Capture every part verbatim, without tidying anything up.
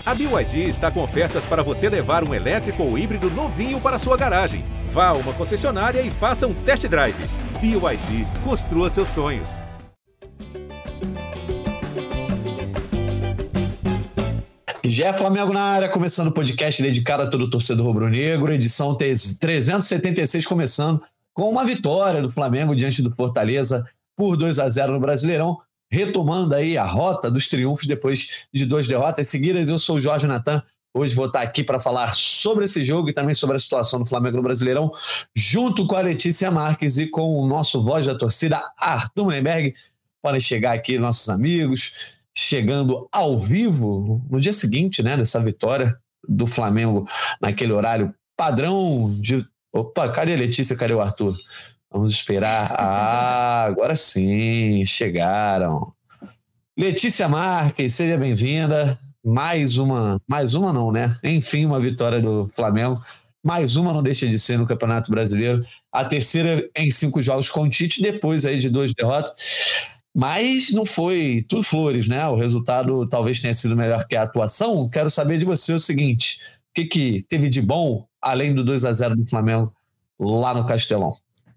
A B Y D está com ofertas para você levar um elétrico ou híbrido novinho para sua garagem. Vá a uma concessionária e faça um test drive. B Y D, construa seus sonhos. Já é Flamengo na área, começando o podcast dedicado a todo o torcedor rubro-negro, edição trezentos e setenta e seis começando com uma vitória do Flamengo diante do Fortaleza por dois a zero no Brasileirão, retomando aí a rota dos triunfos depois de duas derrotas seguidas. Eu sou o Jorge Natan, hoje vou estar aqui para falar sobre esse jogo e também sobre a situação do Flamengo no Brasileirão, junto com a Letícia Marques e com o nosso voz da torcida, Arthur Mullenberg. Podem chegar aqui nossos amigos, chegando ao vivo no dia seguinte, né, dessa vitória do Flamengo naquele horário padrão de... Opa, cadê a Letícia, cadê o Arthur? Vamos esperar. Ah, agora sim, chegaram. Letícia Marques, seja bem-vinda. Mais uma, mais uma não, né? Enfim, uma vitória do Flamengo. Mais uma não deixa de ser no Campeonato Brasileiro. A terceira em cinco jogos com o Tite, depois aí de duas derrotas. Mas não foi tudo flores, né? O resultado talvez tenha sido melhor que a atuação. Quero saber de você o seguinte: o que, que teve de bom, além do dois a zero do Flamengo lá no Castelão?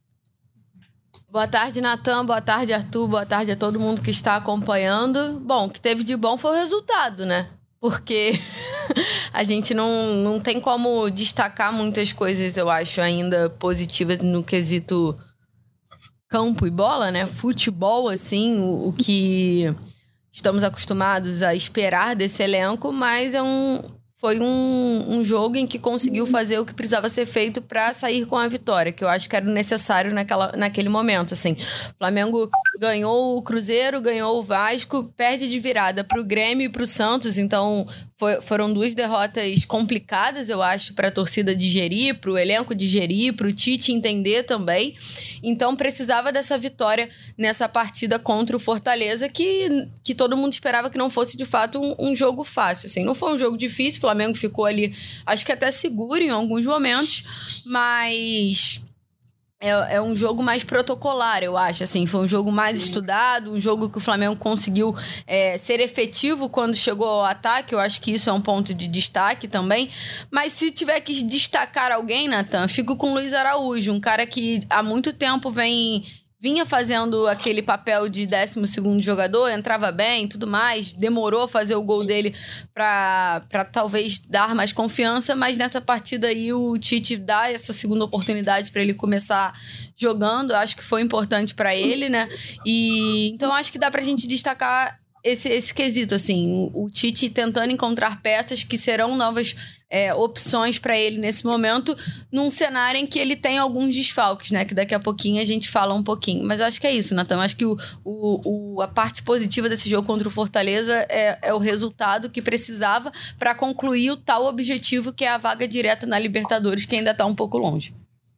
Boa tarde, Natan. Boa tarde, Arthur. Boa tarde a todo mundo que está acompanhando. Bom, o que teve de bom foi o resultado, né? Porque a gente não, não tem como destacar muitas coisas, eu acho, ainda positivas no quesito campo e bola, né? Futebol, assim, o, o que estamos acostumados a esperar desse elenco, mas é um, foi um, um jogo em que conseguiu fazer o que precisava ser feito para sair com a vitória, que eu acho que era necessário naquela, naquele momento, assim. O Flamengo ganhou o Cruzeiro, ganhou o Vasco, perde de virada para o Grêmio e para o Santos, então foi, foram duas derrotas complicadas, eu acho, para a torcida digerir, para o elenco digerir, para o Tite entender também. Então precisava dessa vitória nessa partida contra o Fortaleza, que, que todo mundo esperava que não fosse de fato um, um jogo fácil, assim. Não foi um jogo difícil, o Flamengo ficou ali, acho que até seguro em alguns momentos, mas É, é um jogo mais protocolar, eu acho, assim, foi um jogo mais estudado, um jogo que o Flamengo conseguiu é, ser efetivo quando chegou ao ataque. Eu acho que isso é um ponto de destaque também, mas se tiver que destacar alguém, Natan, fico com o Luiz Araújo, um cara que há muito tempo vem... vinha fazendo aquele papel de décimo segundo jogador, entrava bem e tudo mais, demorou a fazer o gol dele para para talvez dar mais confiança, mas nessa partida aí o Tite dá essa segunda oportunidade para ele começar jogando. Eu acho que foi importante para ele, né? E então acho que dá pra gente destacar esse, esse quesito, assim, o, o Tite tentando encontrar peças que serão novas É, opções para ele nesse momento, num cenário em que ele tem alguns desfalques, né? Que daqui a pouquinho a gente fala um pouquinho. Mas eu acho que é isso, Natan. Eu acho que o, o, o, a parte positiva desse jogo contra o Fortaleza é, é o resultado que precisava para concluir o tal objetivo, que é a vaga direta na Libertadores, que ainda está um pouco longe.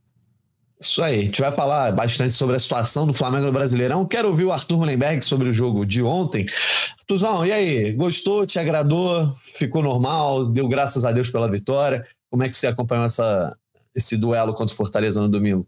Isso aí, a gente vai falar bastante sobre a situação do Flamengo no Brasileirão. Quero ouvir o Arthur Mullenberg sobre o jogo de ontem. Arthurzão, e aí? Gostou? Te agradou? Ficou normal? Deu graças a Deus pela vitória? Como é que você acompanhou essa, esse duelo contra o Fortaleza no domingo?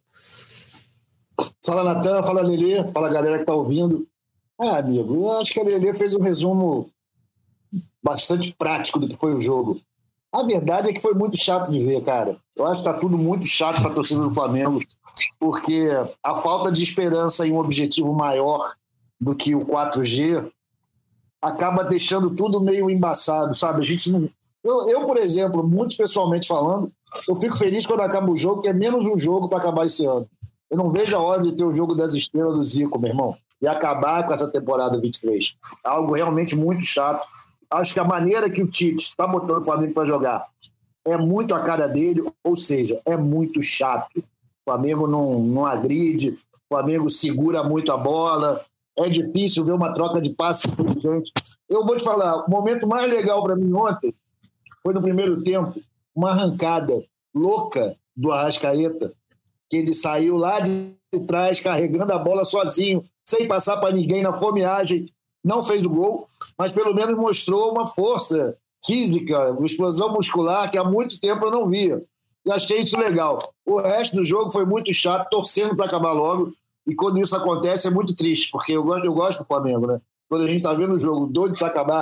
Fala, Natan. Fala, Lelê. Fala, galera que tá ouvindo. Ah, amigo, eu acho que a Lelê fez um resumo bastante prático do que foi o jogo. A verdade é que foi muito chato de ver, cara. Eu acho que tá tudo muito chato para a torcida do Flamengo, porque a falta de esperança em um objetivo maior do que o quatro G acaba deixando tudo meio embaçado, sabe? A gente não... eu, eu, por exemplo, muito pessoalmente falando, eu fico feliz quando acaba o jogo, que é menos um jogo para acabar esse ano. Eu não vejo a hora de ter o jogo das estrelas do Zico, meu irmão, e acabar com essa temporada vinte e três. É algo realmente muito chato. Acho que a maneira que o Tite está botando o Flamengo para jogar é muito a cara dele, ou seja, é muito chato. O Flamengo não, não agride, o Flamengo segura muito a bola, é difícil ver uma troca de passe inteligente. Eu vou te falar, o momento mais legal para mim ontem foi no primeiro tempo, uma arrancada louca do Arrascaeta, que ele saiu lá de trás carregando a bola sozinho, sem passar para ninguém na fomeagem. Não fez o gol, mas pelo menos mostrou uma força física, uma explosão muscular que há muito tempo eu não via. E achei isso legal. O resto do jogo foi muito chato, torcendo para acabar logo. E quando isso acontece é muito triste, porque eu gosto, eu gosto do Flamengo, né? Quando a gente está vendo o jogo doido para acabar,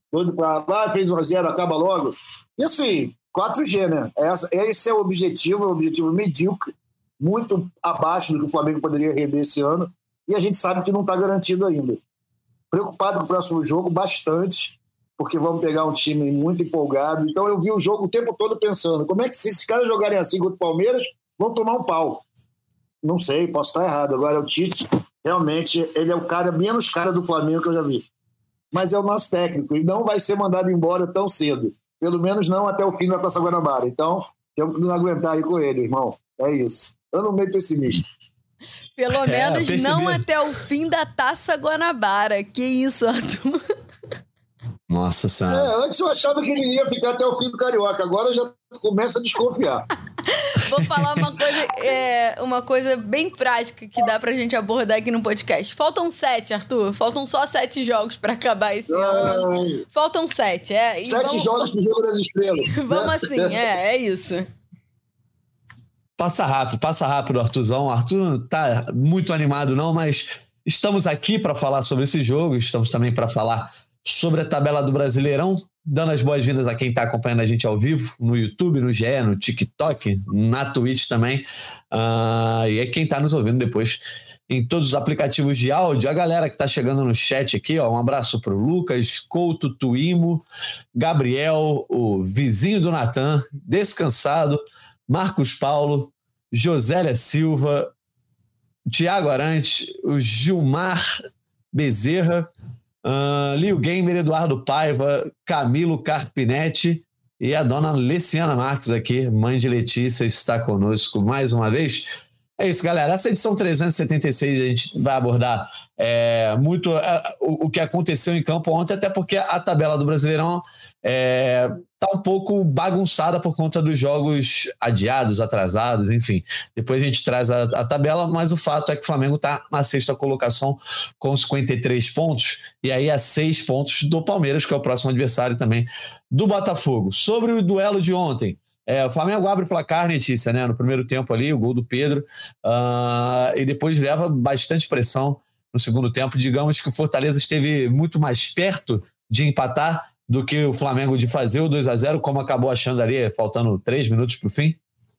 doido para lá, fez um a zero, acaba logo. E assim, quatro G, né? Essa, esse é o objetivo, é um objetivo medíocre, muito abaixo do que o Flamengo poderia render esse ano, e a gente sabe que não está garantido ainda. Preocupado com o próximo jogo, bastante, porque vamos pegar um time muito empolgado. Então eu vi o jogo o tempo todo pensando, como é que se esses caras jogarem assim contra o Palmeiras, vão tomar um pau? Não sei, posso estar errado. Agora o Tite, realmente, ele é o cara menos cara do Flamengo que eu já vi. Mas é o nosso técnico e não vai ser mandado embora tão cedo. Pelo menos não até o fim da Taça Guanabara. Então, temos que nos aguentar aí com ele, irmão. É isso. Eu não meio pessimista. Pelo É, menos não até o fim da Taça Guanabara. Que isso, Arthur? Nossa Senhora. É, antes eu achava que ele ia ficar até o fim do Carioca. Agora já começa a desconfiar. Vou falar uma coisa, é, uma coisa bem prática que dá pra gente abordar aqui no podcast. Faltam sete, Arthur. Faltam só sete jogos pra acabar esse Ai. ano. Faltam sete, é. E Sete vamos, jogos pro Jogo das Estrelas. Vamos assim, é, é isso. Passa rápido, passa rápido, Arthurzão. O Arthur tá muito animado não, mas estamos aqui para falar sobre esse jogo, estamos também para falar sobre a tabela do Brasileirão, dando as boas-vindas a quem está acompanhando a gente ao vivo, no YouTube, no G E, no TikTok, na Twitch também, uh, e é quem está nos ouvindo depois em todos os aplicativos de áudio, a galera que está chegando no chat aqui, ó, um abraço para o Lucas, Couto, Tuimo, Gabriel, o vizinho do Natan, Descansado, Marcos Paulo, Josélia Silva, Tiago Arantes, o Gilmar Bezerra, uh, Lio Gamer, Eduardo Paiva, Camilo Carpinetti e a dona Leciana Marques aqui, mãe de Letícia, está conosco mais uma vez. É isso, galera. Essa edição trezentos e setenta e seis a gente vai abordar é, muito é, o, o que aconteceu em campo ontem, até porque a tabela do Brasileirão é, tá um pouco bagunçada por conta dos jogos adiados, atrasados, enfim. Depois a gente traz a, a tabela, mas o fato é que o Flamengo está na sexta colocação com cinquenta e três pontos, e aí a seis pontos do Palmeiras, que é o próximo adversário também do Botafogo. Sobre o duelo de ontem, É, o Flamengo abre o placar, Letícia, né? No primeiro tempo ali, o gol do Pedro, uh, e depois leva bastante pressão no segundo tempo. Digamos que o Fortaleza esteve muito mais perto de empatar do que o Flamengo de fazer o dois a zero, como acabou achando ali, faltando três minutos para o fim.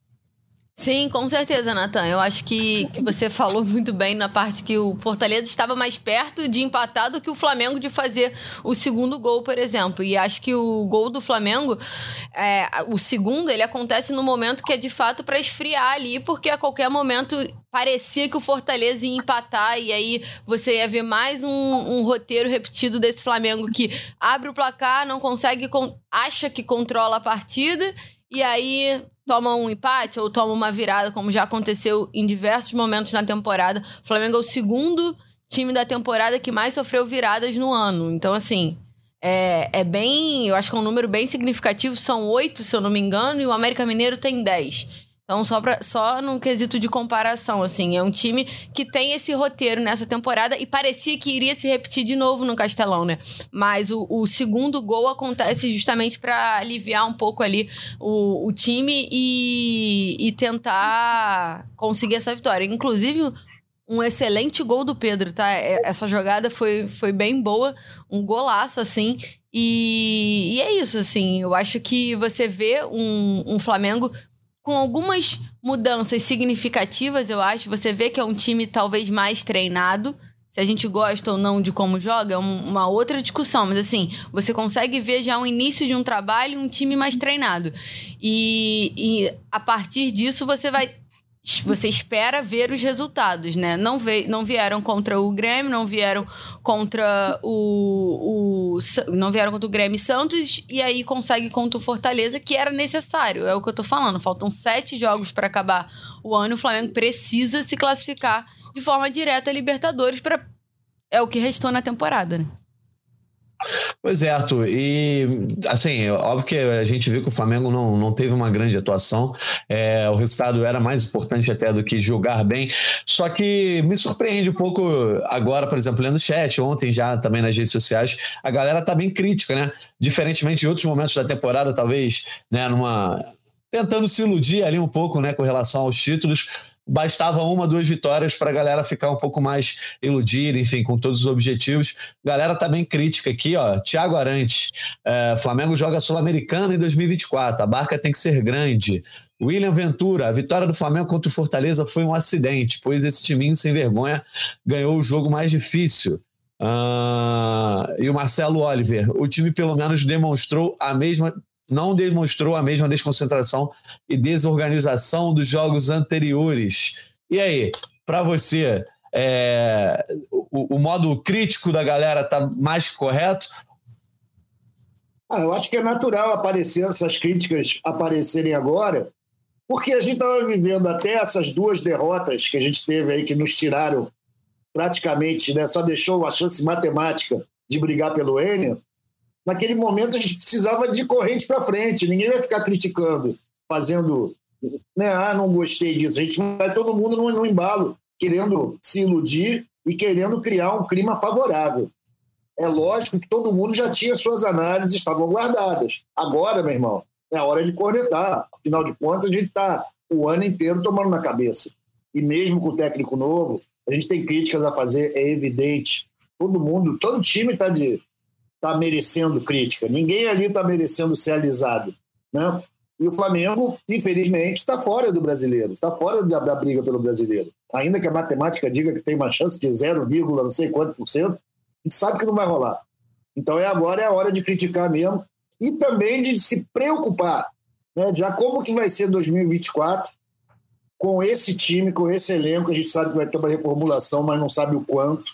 Sim, com certeza, Natan. Eu acho que, que você falou muito bem na parte que o Fortaleza estava mais perto de empatar do que o Flamengo de fazer o segundo gol, por exemplo. E acho que o gol do Flamengo, é, o segundo, ele acontece no momento que é de fato para esfriar ali, porque a qualquer momento parecia que o Fortaleza ia empatar e aí você ia ver mais um, um roteiro repetido desse Flamengo que abre o placar, não consegue, acha que controla a partida e aí toma um empate ou toma uma virada, como já aconteceu em diversos momentos na temporada. O Flamengo é o segundo time da temporada que mais sofreu viradas no ano. Então, assim, é, é bem... Eu acho que é um número bem significativo. São oito, se eu não me engano, e o América Mineiro tem dez. Então, só, pra, só num quesito de comparação, assim. É um time que tem esse roteiro nessa temporada e parecia que iria se repetir de novo no Castelão, né? Mas o, o segundo gol acontece justamente para aliviar um pouco ali o, o time e, e tentar conseguir essa vitória. Inclusive, um excelente gol do Pedro, tá? Essa jogada foi, foi bem boa, um golaço, assim. E, e é isso, assim. Eu acho que você vê um, um Flamengo com algumas mudanças significativas, eu acho. Você vê que é um time talvez mais treinado. Se a gente gosta ou não de como joga, é uma outra discussão. Mas, assim, você consegue ver já o início de um trabalho e um time mais treinado. E, e a partir disso, você vai... Você espera ver os resultados, né? Não, veio, não vieram contra o Grêmio, não vieram contra o, o... Não vieram contra o Grêmio e Santos, e aí consegue contra o Fortaleza, que era necessário. É o que eu tô falando. Faltam sete jogos para acabar o ano. O Flamengo precisa se classificar de forma direta a Libertadores. Pra... É o que restou na temporada, né? Pois é, Arthur, e assim, óbvio que a gente viu que o Flamengo não, não teve uma grande atuação, é, o resultado era mais importante até do que jogar bem, só que me surpreende um pouco agora, por exemplo, lendo o chat, ontem já também nas redes sociais, a galera tá bem crítica, né, diferentemente de outros momentos da temporada, talvez, né, numa... tentando se iludir ali um pouco, né, com relação aos títulos. bastava uma, duas vitórias para a galera ficar um pouco mais iludida, enfim, com todos os objetivos. Galera tá bem crítica aqui, ó. Thiago Arantes, é, Flamengo joga Sul-Americana em dois mil e vinte e quatro, a barca tem que ser grande. William Ventura, a vitória do Flamengo contra o Fortaleza foi um acidente, pois esse timinho sem vergonha ganhou o jogo mais difícil. Uh, e o Marcelo Oliver, o time pelo menos demonstrou a mesma, não demonstrou a mesma desconcentração e desorganização dos jogos anteriores. E aí, para você, é, o, o modo crítico da galera tá mais que correto? Ah, eu acho que é natural aparecer essas críticas aparecerem agora, porque a gente estava vivendo até essas duas derrotas que a gente teve aí, que nos tiraram praticamente, né, só deixou uma chance matemática de brigar pelo Enio. Naquele momento a gente precisava de corrente para frente, ninguém vai ficar criticando, fazendo, né, ah, não gostei disso. A gente vai todo mundo no, no embalo, querendo se iludir e querendo criar um clima favorável. É lógico que todo mundo já tinha suas análises, estavam guardadas. Agora, meu irmão, é a hora de cornetar. Afinal de contas, a gente está o ano inteiro tomando na cabeça. E mesmo com o técnico novo, a gente tem críticas a fazer, é evidente. Todo mundo, todo time está tá merecendo crítica. Ninguém ali está merecendo ser alisado, né? E o Flamengo, infelizmente, está fora do brasileiro, está fora da, da briga pelo brasileiro. Ainda que a matemática diga que tem uma chance de zero, não sei quanto por cento, a gente sabe que não vai rolar. Então é agora é a hora de criticar mesmo e também de se preocupar, né? Já como que vai ser dois mil e vinte e quatro com esse time, com esse elenco. A gente sabe que vai ter uma reformulação, mas não sabe o quanto.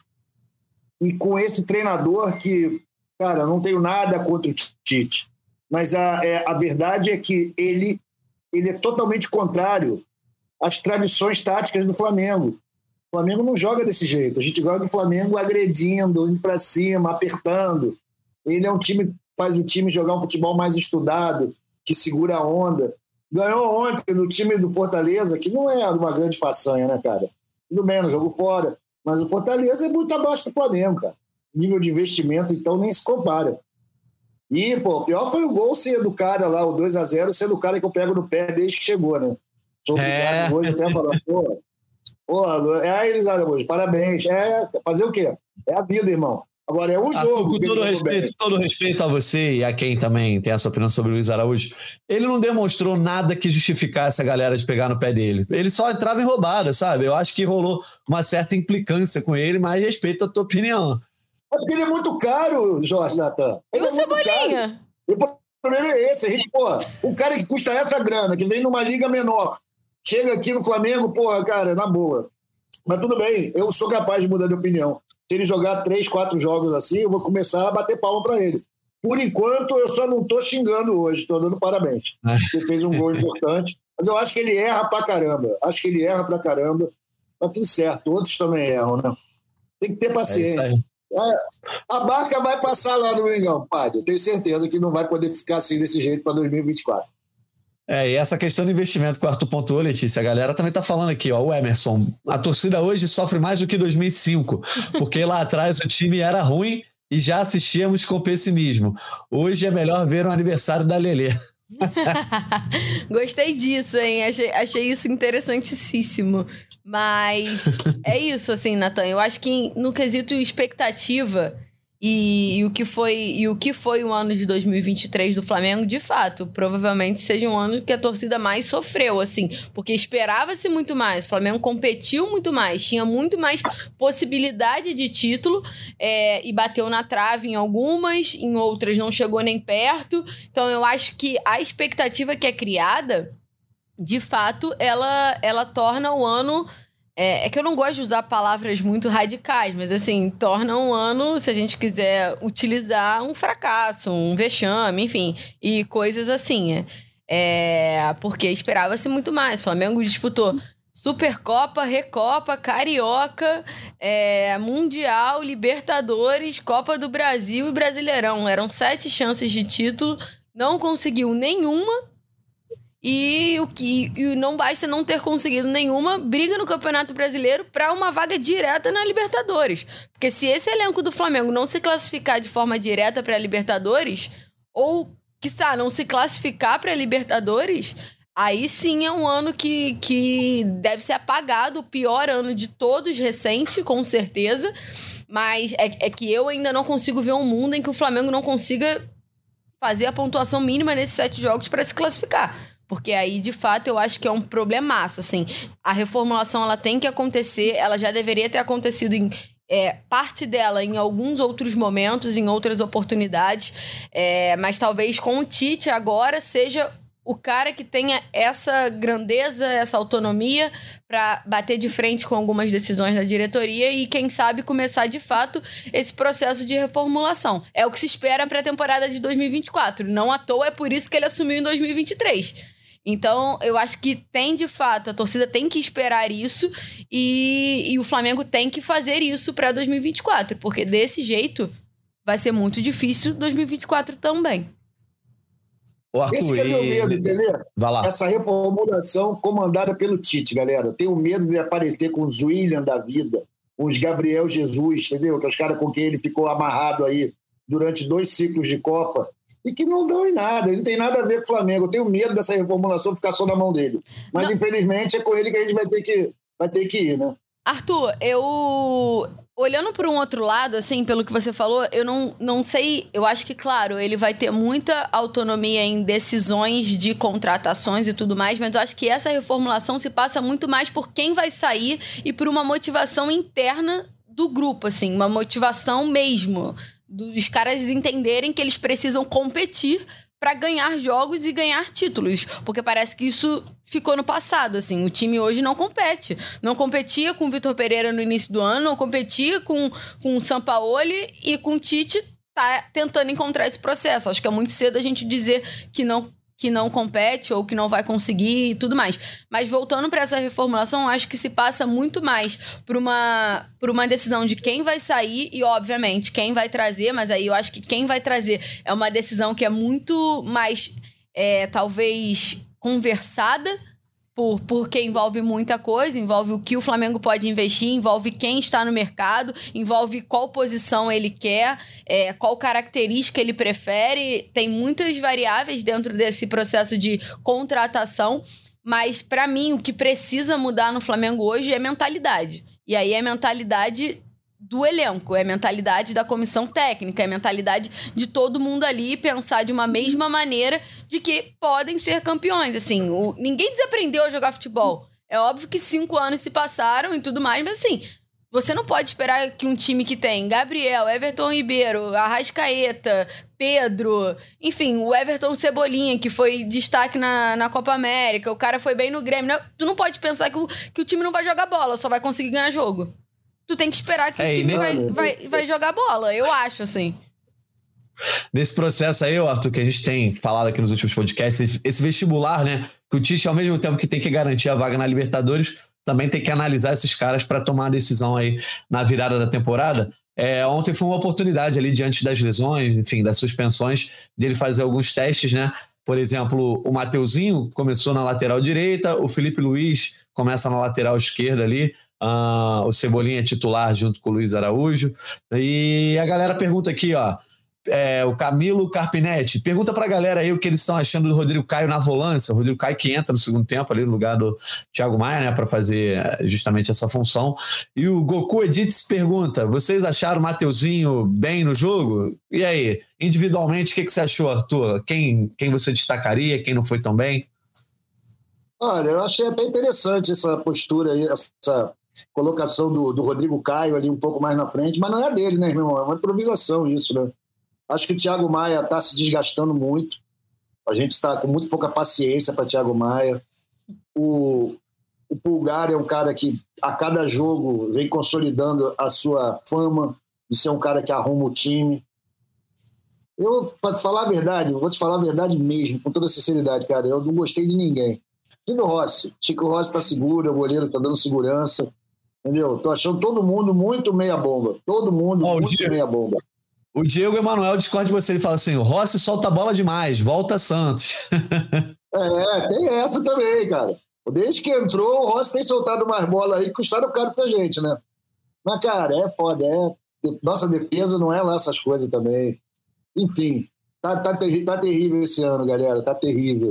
E com esse treinador que, cara, não tenho nada contra o Tite, mas a, é, a verdade é que ele, ele é totalmente contrário às tradições táticas do Flamengo. O Flamengo não joga desse jeito. A gente gosta do Flamengo agredindo, indo para cima, apertando. Ele é um time, faz o time jogar um futebol mais estudado, que segura a onda. Ganhou ontem no time do Fortaleza, que não é uma grande façanha, né, cara? Tudo bem, não jogou fora. Mas o Fortaleza é muito abaixo do Flamengo, cara. Nível de investimento, então, nem se compara. E, pô, o pior foi o gol ser do cara lá, o dois a zero, sendo o cara que eu pego no pé desde que chegou, né? Sou obrigado hoje até falar, pô... Pô, é, Elis Araújo, parabéns. É, fazer o quê? É a vida, irmão. Agora é um ah, jogo. Com todo respeito, todo respeito a você e a quem também tem essa opinião sobre o Luiz Araújo, ele não demonstrou nada que justificasse a galera de pegar no pé dele. Ele só entrava em roubada, sabe? Eu acho que rolou uma certa implicância com ele, mas respeito a tua opinião. É porque ele é muito caro, Jorge Natan. E o Cebolinha? E o problema é esse. A gente, pô, um cara que custa essa grana, que vem numa liga menor, chega aqui no Flamengo, porra, cara, na boa. Mas tudo bem, eu sou capaz de mudar de opinião. Se ele jogar três, quatro jogos assim, eu vou começar a bater palma para ele. Por enquanto, eu só não tô xingando hoje, tô dando parabéns. Ele fez um gol importante, mas eu acho que ele erra pra caramba. Acho que ele erra pra caramba. Tá tudo certo, outros também erram, né? Tem que ter paciência. É É, a barca vai passar lá no Mengão, padre. Eu tenho certeza que não vai poder ficar assim desse jeito para dois mil e vinte e quatro. É, e essa questão do investimento que o Arthur pontuou, Letícia, a galera também tá falando aqui, ó, o Emerson, a torcida hoje sofre mais do que dois mil e cinco, porque lá atrás o time era ruim e já assistíamos com pessimismo. Hoje é melhor ver um aniversário da Lelê. Gostei disso, hein? Achei, achei isso interessantíssimo. Mas é isso, assim, Natan. Eu acho que no quesito expectativa e, e, o que foi, e o que foi o ano de dois mil e vinte e três do Flamengo, de fato, provavelmente seja um ano que a torcida mais sofreu, assim, porque esperava-se muito mais. O Flamengo competiu muito mais, tinha muito mais possibilidade de título é, e bateu na trave em algumas, em outras não chegou nem perto. Então eu acho que a expectativa que é criada, de fato, ela, ela torna o ano... É, é que eu não gosto de usar palavras muito radicais, mas, assim, torna um ano, se a gente quiser utilizar, um fracasso, um vexame, enfim, e coisas assim. É, porque esperava-se muito mais. O Flamengo disputou Supercopa, Recopa, Carioca, é, Mundial, Libertadores, Copa do Brasil e Brasileirão. Eram sete chances de título, não conseguiu nenhuma. E o que e não basta não ter conseguido nenhuma, briga no Campeonato Brasileiro para uma vaga direta na Libertadores. Porque se esse elenco do Flamengo não se classificar de forma direta para a Libertadores, ou, quiçá, não se classificar para a Libertadores, aí sim é um ano que, que deve ser apagado, o pior ano de todos recente, com certeza. Mas é, é que eu ainda não consigo ver um mundo em que o Flamengo não consiga fazer a pontuação mínima nesses sete jogos para se classificar. Porque aí, de fato, eu acho que é um problemaço, assim. A reformulação, ela tem que acontecer, ela já deveria ter acontecido em... É, parte dela em alguns outros momentos, em outras oportunidades, é, mas talvez com o Tite agora seja o cara que tenha essa grandeza, essa autonomia para bater de frente com algumas decisões da diretoria e, quem sabe, começar de fato esse processo de reformulação. É o que se espera para a temporada de dois mil e vinte e quatro. Não à toa, é por isso que ele assumiu em dois mil e vinte e três. Então, eu acho que tem, de fato, a torcida tem que esperar isso e, e o Flamengo tem que fazer isso para dois mil e vinte e quatro, porque desse jeito vai ser muito difícil dois mil e vinte e quatro também. O Arthur, Esse que é meu medo, e... entendeu? Vai lá. Essa reformulação comandada pelo Tite, galera. Eu tenho medo de aparecer com os William da vida, com os Gabriel Jesus, entendeu? Que é os caras com quem ele ficou amarrado aí durante dois ciclos de Copa. E que não dão em nada, ele não tem nada a ver com o Flamengo. Eu tenho medo dessa reformulação ficar só na mão dele. Mas, não. infelizmente, é com ele que a gente vai ter que, vai ter que ir, né? Arthur, eu... Olhando por um outro lado, assim, pelo que você falou, eu não, não sei... Eu acho que, claro, ele vai ter muita autonomia em decisões de contratações e tudo mais, mas eu acho que essa reformulação se passa muito mais por quem vai sair e por uma motivação interna do grupo, assim, uma motivação mesmo dos caras entenderem que eles precisam competir para ganhar jogos e ganhar títulos, porque parece que isso ficou no passado, assim, o time hoje não compete, não competia com o Vitor Pereira no início do ano, não competia com, com o Sampaoli e com o Tite tá tentando encontrar esse processo. Acho que é muito cedo a gente dizer que não que não compete ou que não vai conseguir e tudo mais. Mas voltando para essa reformulação, acho que se passa muito mais por uma, por uma decisão de quem vai sair e, obviamente, quem vai trazer, mas aí eu acho que quem vai trazer é uma decisão que é muito mais, é, talvez, conversada, Por, porque envolve muita coisa, envolve o que o Flamengo pode investir, envolve quem está no mercado, envolve qual posição ele quer, é, qual característica ele prefere. Tem muitas variáveis dentro desse processo de contratação, mas, para mim, o que precisa mudar no Flamengo hoje é mentalidade. E aí é mentalidade do elenco, é a mentalidade da comissão técnica, é a mentalidade de todo mundo ali pensar de uma mesma maneira de que podem ser campeões. Assim, o, ninguém desaprendeu a jogar futebol. É óbvio que cinco anos se passaram e tudo mais, mas assim, você não pode esperar que um time que tem Gabriel, Everton Ribeiro, Arrascaeta, Pedro, enfim, o Everton Cebolinha, que foi destaque na, na Copa América, o cara foi bem no Grêmio, não, tu não pode pensar que o, que o time não vai jogar bola, só vai conseguir ganhar jogo. Tu tem que esperar que é, o time vai, vai, vai jogar bola, eu acho, assim. Nesse processo aí, Arthur, que a gente tem falado aqui nos últimos podcasts, esse vestibular, né? Que o Tite, ao mesmo tempo que tem que garantir a vaga na Libertadores, também tem que analisar esses caras para tomar a decisão aí na virada da temporada. É, ontem foi uma oportunidade ali, diante das lesões, enfim, das suspensões, dele fazer alguns testes, né? Por exemplo, o Mateuzinho começou na lateral direita, o Felipe Luiz começa na lateral esquerda ali, Uh, o Cebolinha é titular junto com o Luiz Araújo. E a galera pergunta aqui, ó, é, o Camilo Carpinetti pergunta pra galera aí o que eles estão achando do Rodrigo Caio na volância. O Rodrigo Caio que entra no segundo tempo ali no lugar do Thiago Maia, né, para fazer justamente essa função. E o Goku Edits pergunta: vocês acharam o Mateuzinho bem no jogo? E aí, individualmente, o que, que você achou, Arthur? Quem, quem você destacaria, quem não foi tão bem? Olha, eu achei até interessante essa postura aí, essa colocação do, do Rodrigo Caio ali um pouco mais na frente, mas não é dele, né, irmão? É uma improvisação isso, né? Acho que o Thiago Maia está se desgastando muito. A gente está com muito pouca paciência para Thiago Maia. O, o Pulgar é um cara que, a cada jogo, vem consolidando a sua fama de ser um cara que arruma o time. Eu, para te falar a verdade, eu vou te falar a verdade mesmo, com toda sinceridade, cara, eu não gostei de ninguém. E do Rossi. Chico Rossi está seguro, o goleiro está dando segurança. Entendeu? Tô achando todo mundo muito meia-bomba. Todo mundo oh, muito Diego, meia-bomba. O Diego Emanuel discorda de você. Ele fala assim: o Rossi solta a bola demais, volta Santos. É, tem essa também, cara. Desde que entrou, o Rossi tem soltado mais bola aí, custaram caro pra gente, né? Mas, cara, é foda. É... Nossa defesa não é lá essas coisas também. Enfim, tá, tá, ter... tá terrível esse ano, galera. Tá terrível.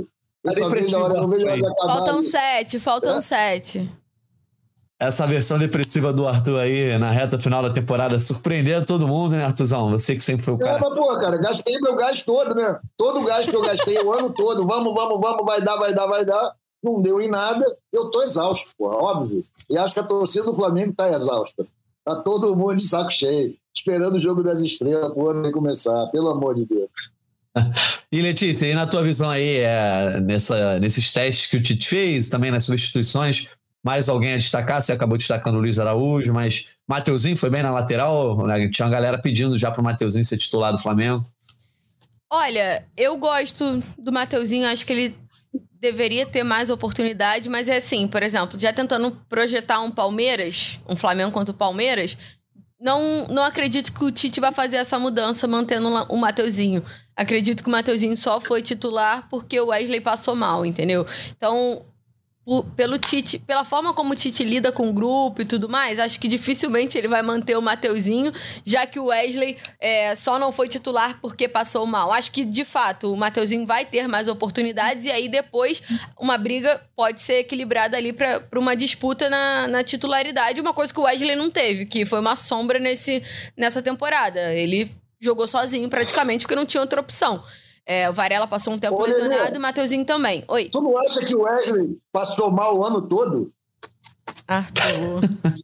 Eu só vejo a hora, não vejo a hora de acabar Faltam isso. sete, faltam é? sete. Essa versão depressiva do Arthur aí na reta final da temporada surpreendendo todo mundo, né, Arthurzão? Você que sempre foi o cara. É, mas, pô, cara, gastei meu gás todo, né? Todo o gás que eu gastei o ano todo. Vamos, vamos, vamos, vai dar, vai dar, vai dar. Não deu em nada. Eu tô exausto, pô, óbvio. E acho que a torcida do Flamengo tá exausta. Tá todo mundo de saco cheio, esperando o jogo das estrelas pro ano começar, pelo amor de Deus. E Letícia, e na tua visão aí, é, nessa, nesses testes que o Tite fez, também nas substituições, mais alguém a destacar? Você acabou destacando o Luiz Araújo, mas Mateuzinho foi bem na lateral? Né? Tinha uma galera pedindo já pro Mateuzinho ser titular do Flamengo. Olha, eu gosto do Mateuzinho, acho que ele deveria ter mais oportunidade, mas é assim, por exemplo, já tentando projetar um Palmeiras, um Flamengo contra o Palmeiras, não, não acredito que o Tite vai fazer essa mudança mantendo o Mateuzinho. Acredito que o Mateuzinho só foi titular porque o Wesley passou mal, entendeu? Então, o, pelo Tite, pela forma como o Tite lida com o grupo e tudo mais, acho que dificilmente ele vai manter o Mateuzinho, já que o Wesley é, só não foi titular porque passou mal. Acho que, de fato, o Mateuzinho vai ter mais oportunidades e aí depois uma briga pode ser equilibrada ali para uma disputa na, na titularidade, uma coisa que o Wesley não teve, que foi uma sombra nesse, nessa temporada. Ele jogou sozinho praticamente porque não tinha outra opção. É, o Varela passou um tempo Ô, lesionado e o Mateuzinho também. Oi. Tu não acha que o Wesley passou mal o ano todo? Arthur.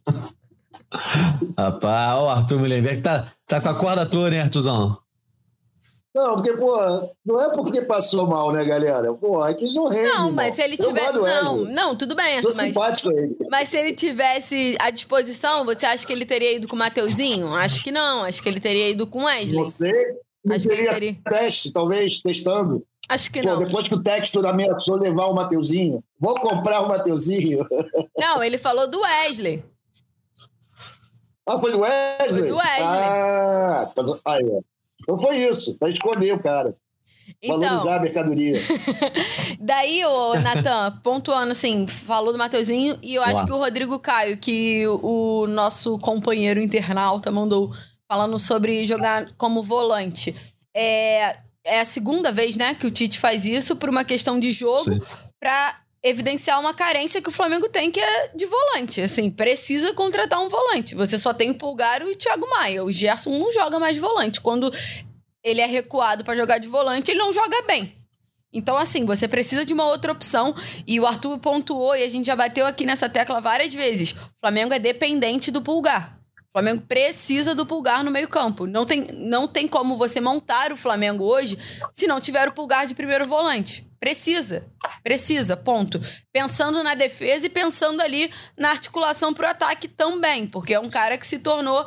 Rapaz, o Arthur Mullenberg tá, tá com a corda toda, hein, Arthurzão? Não, porque, pô, não é porque passou mal, né, galera? Pô, é que ele não rende. Não, mas irmão. se ele tiver. Não, não, tudo bem, Arthur. Sou mas... simpático a ele. Mas se ele tivesse à disposição, você acha que ele teria ido com o Mateuzinho? Acho que não. Acho que ele teria ido com o Wesley. Não sei. Não Acho teria, que teria teste, talvez, testando. Acho que Pô, não. Depois que o Textor ameaçou levar o Mateuzinho, vou comprar o Mateuzinho. Não, ele falou do Wesley. Ah, foi do Wesley? Foi do Wesley. Ah, tá... aí, ó. Então foi isso, pra esconder o cara. Então, valorizar a mercadoria. Daí, ô, Natan, pontuando assim, falou do Mateuzinho, e eu acho Uau. que o Rodrigo Caio, que o nosso companheiro internauta mandou falando sobre jogar como volante. É, é a segunda vez, né, que o Tite faz isso por uma questão de jogo, para evidenciar uma carência que o Flamengo tem, que é de volante. Assim, precisa contratar um volante. Você só tem o Pulgar e o Thiago Maia. O Gerson não joga mais de volante. Quando ele é recuado para jogar de volante, ele não joga bem. Então, assim, você precisa de uma outra opção. E o Arthur pontuou, e a gente já bateu aqui nessa tecla várias vezes. O Flamengo é dependente do Pulgar. O Flamengo precisa do Pulgar no meio-campo. Não tem, não tem como você montar o Flamengo hoje se não tiver o Pulgar de primeiro volante. Precisa. Precisa, ponto. Pensando na defesa e pensando ali na articulação pro ataque também. Porque é um cara que se tornou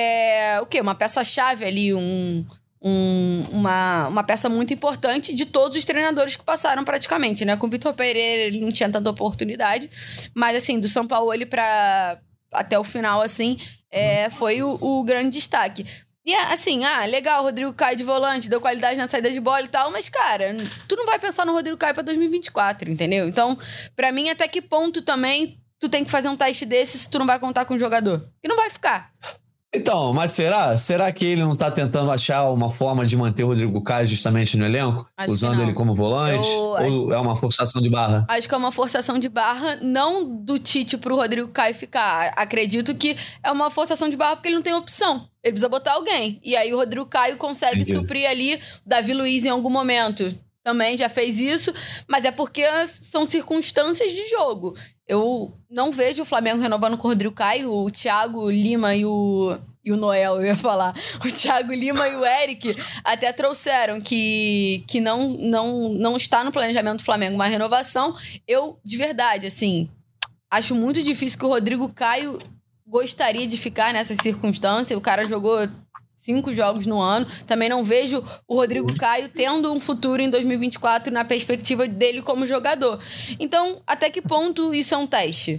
é, o quê? Uma peça-chave ali, um... Um, uma, uma peça muito importante de todos os treinadores que passaram praticamente, né? Com o Vitor Pereira ele não tinha tanta oportunidade, mas assim, do São Paulo ele para até o final, assim, é, foi o, o grande destaque. E assim, ah, legal, o Rodrigo Caio de volante, deu qualidade na saída de bola e tal, mas cara, tu não vai pensar no Rodrigo Caio pra dois mil e vinte e quatro, entendeu? Então, pra mim, até que ponto também tu tem que fazer um teste desse se tu não vai contar com o jogador? Que não vai ficar. Então, mas será? Será que ele não está tentando achar uma forma de manter o Rodrigo Caio justamente no elenco? Acho usando ele como volante? Eu ou acho... é uma forçação de barra? Acho que é uma forçação de barra, não do Tite pro Rodrigo Caio ficar. Acredito que é uma forçação de barra porque ele não tem opção. Ele precisa botar alguém. E aí o Rodrigo Caio consegue Entendi. suprir ali o Davi Luiz em algum momento. Também já fez isso, mas é porque são circunstâncias de jogo. Eu não vejo o Flamengo renovando com o Rodrigo Caio, o Thiago Lima e o, e o Noel, eu ia falar. O Thiago Lima e o Eric até trouxeram que, que não, não, não está no planejamento do Flamengo uma renovação. Eu, de verdade, assim, acho muito difícil que o Rodrigo Caio gostaria de ficar nessa circunstância. O cara jogou cinco jogos no ano. Também não vejo o Rodrigo Caio tendo um futuro em dois mil e vinte e quatro na perspectiva dele como jogador. Então, até que ponto isso é um teste?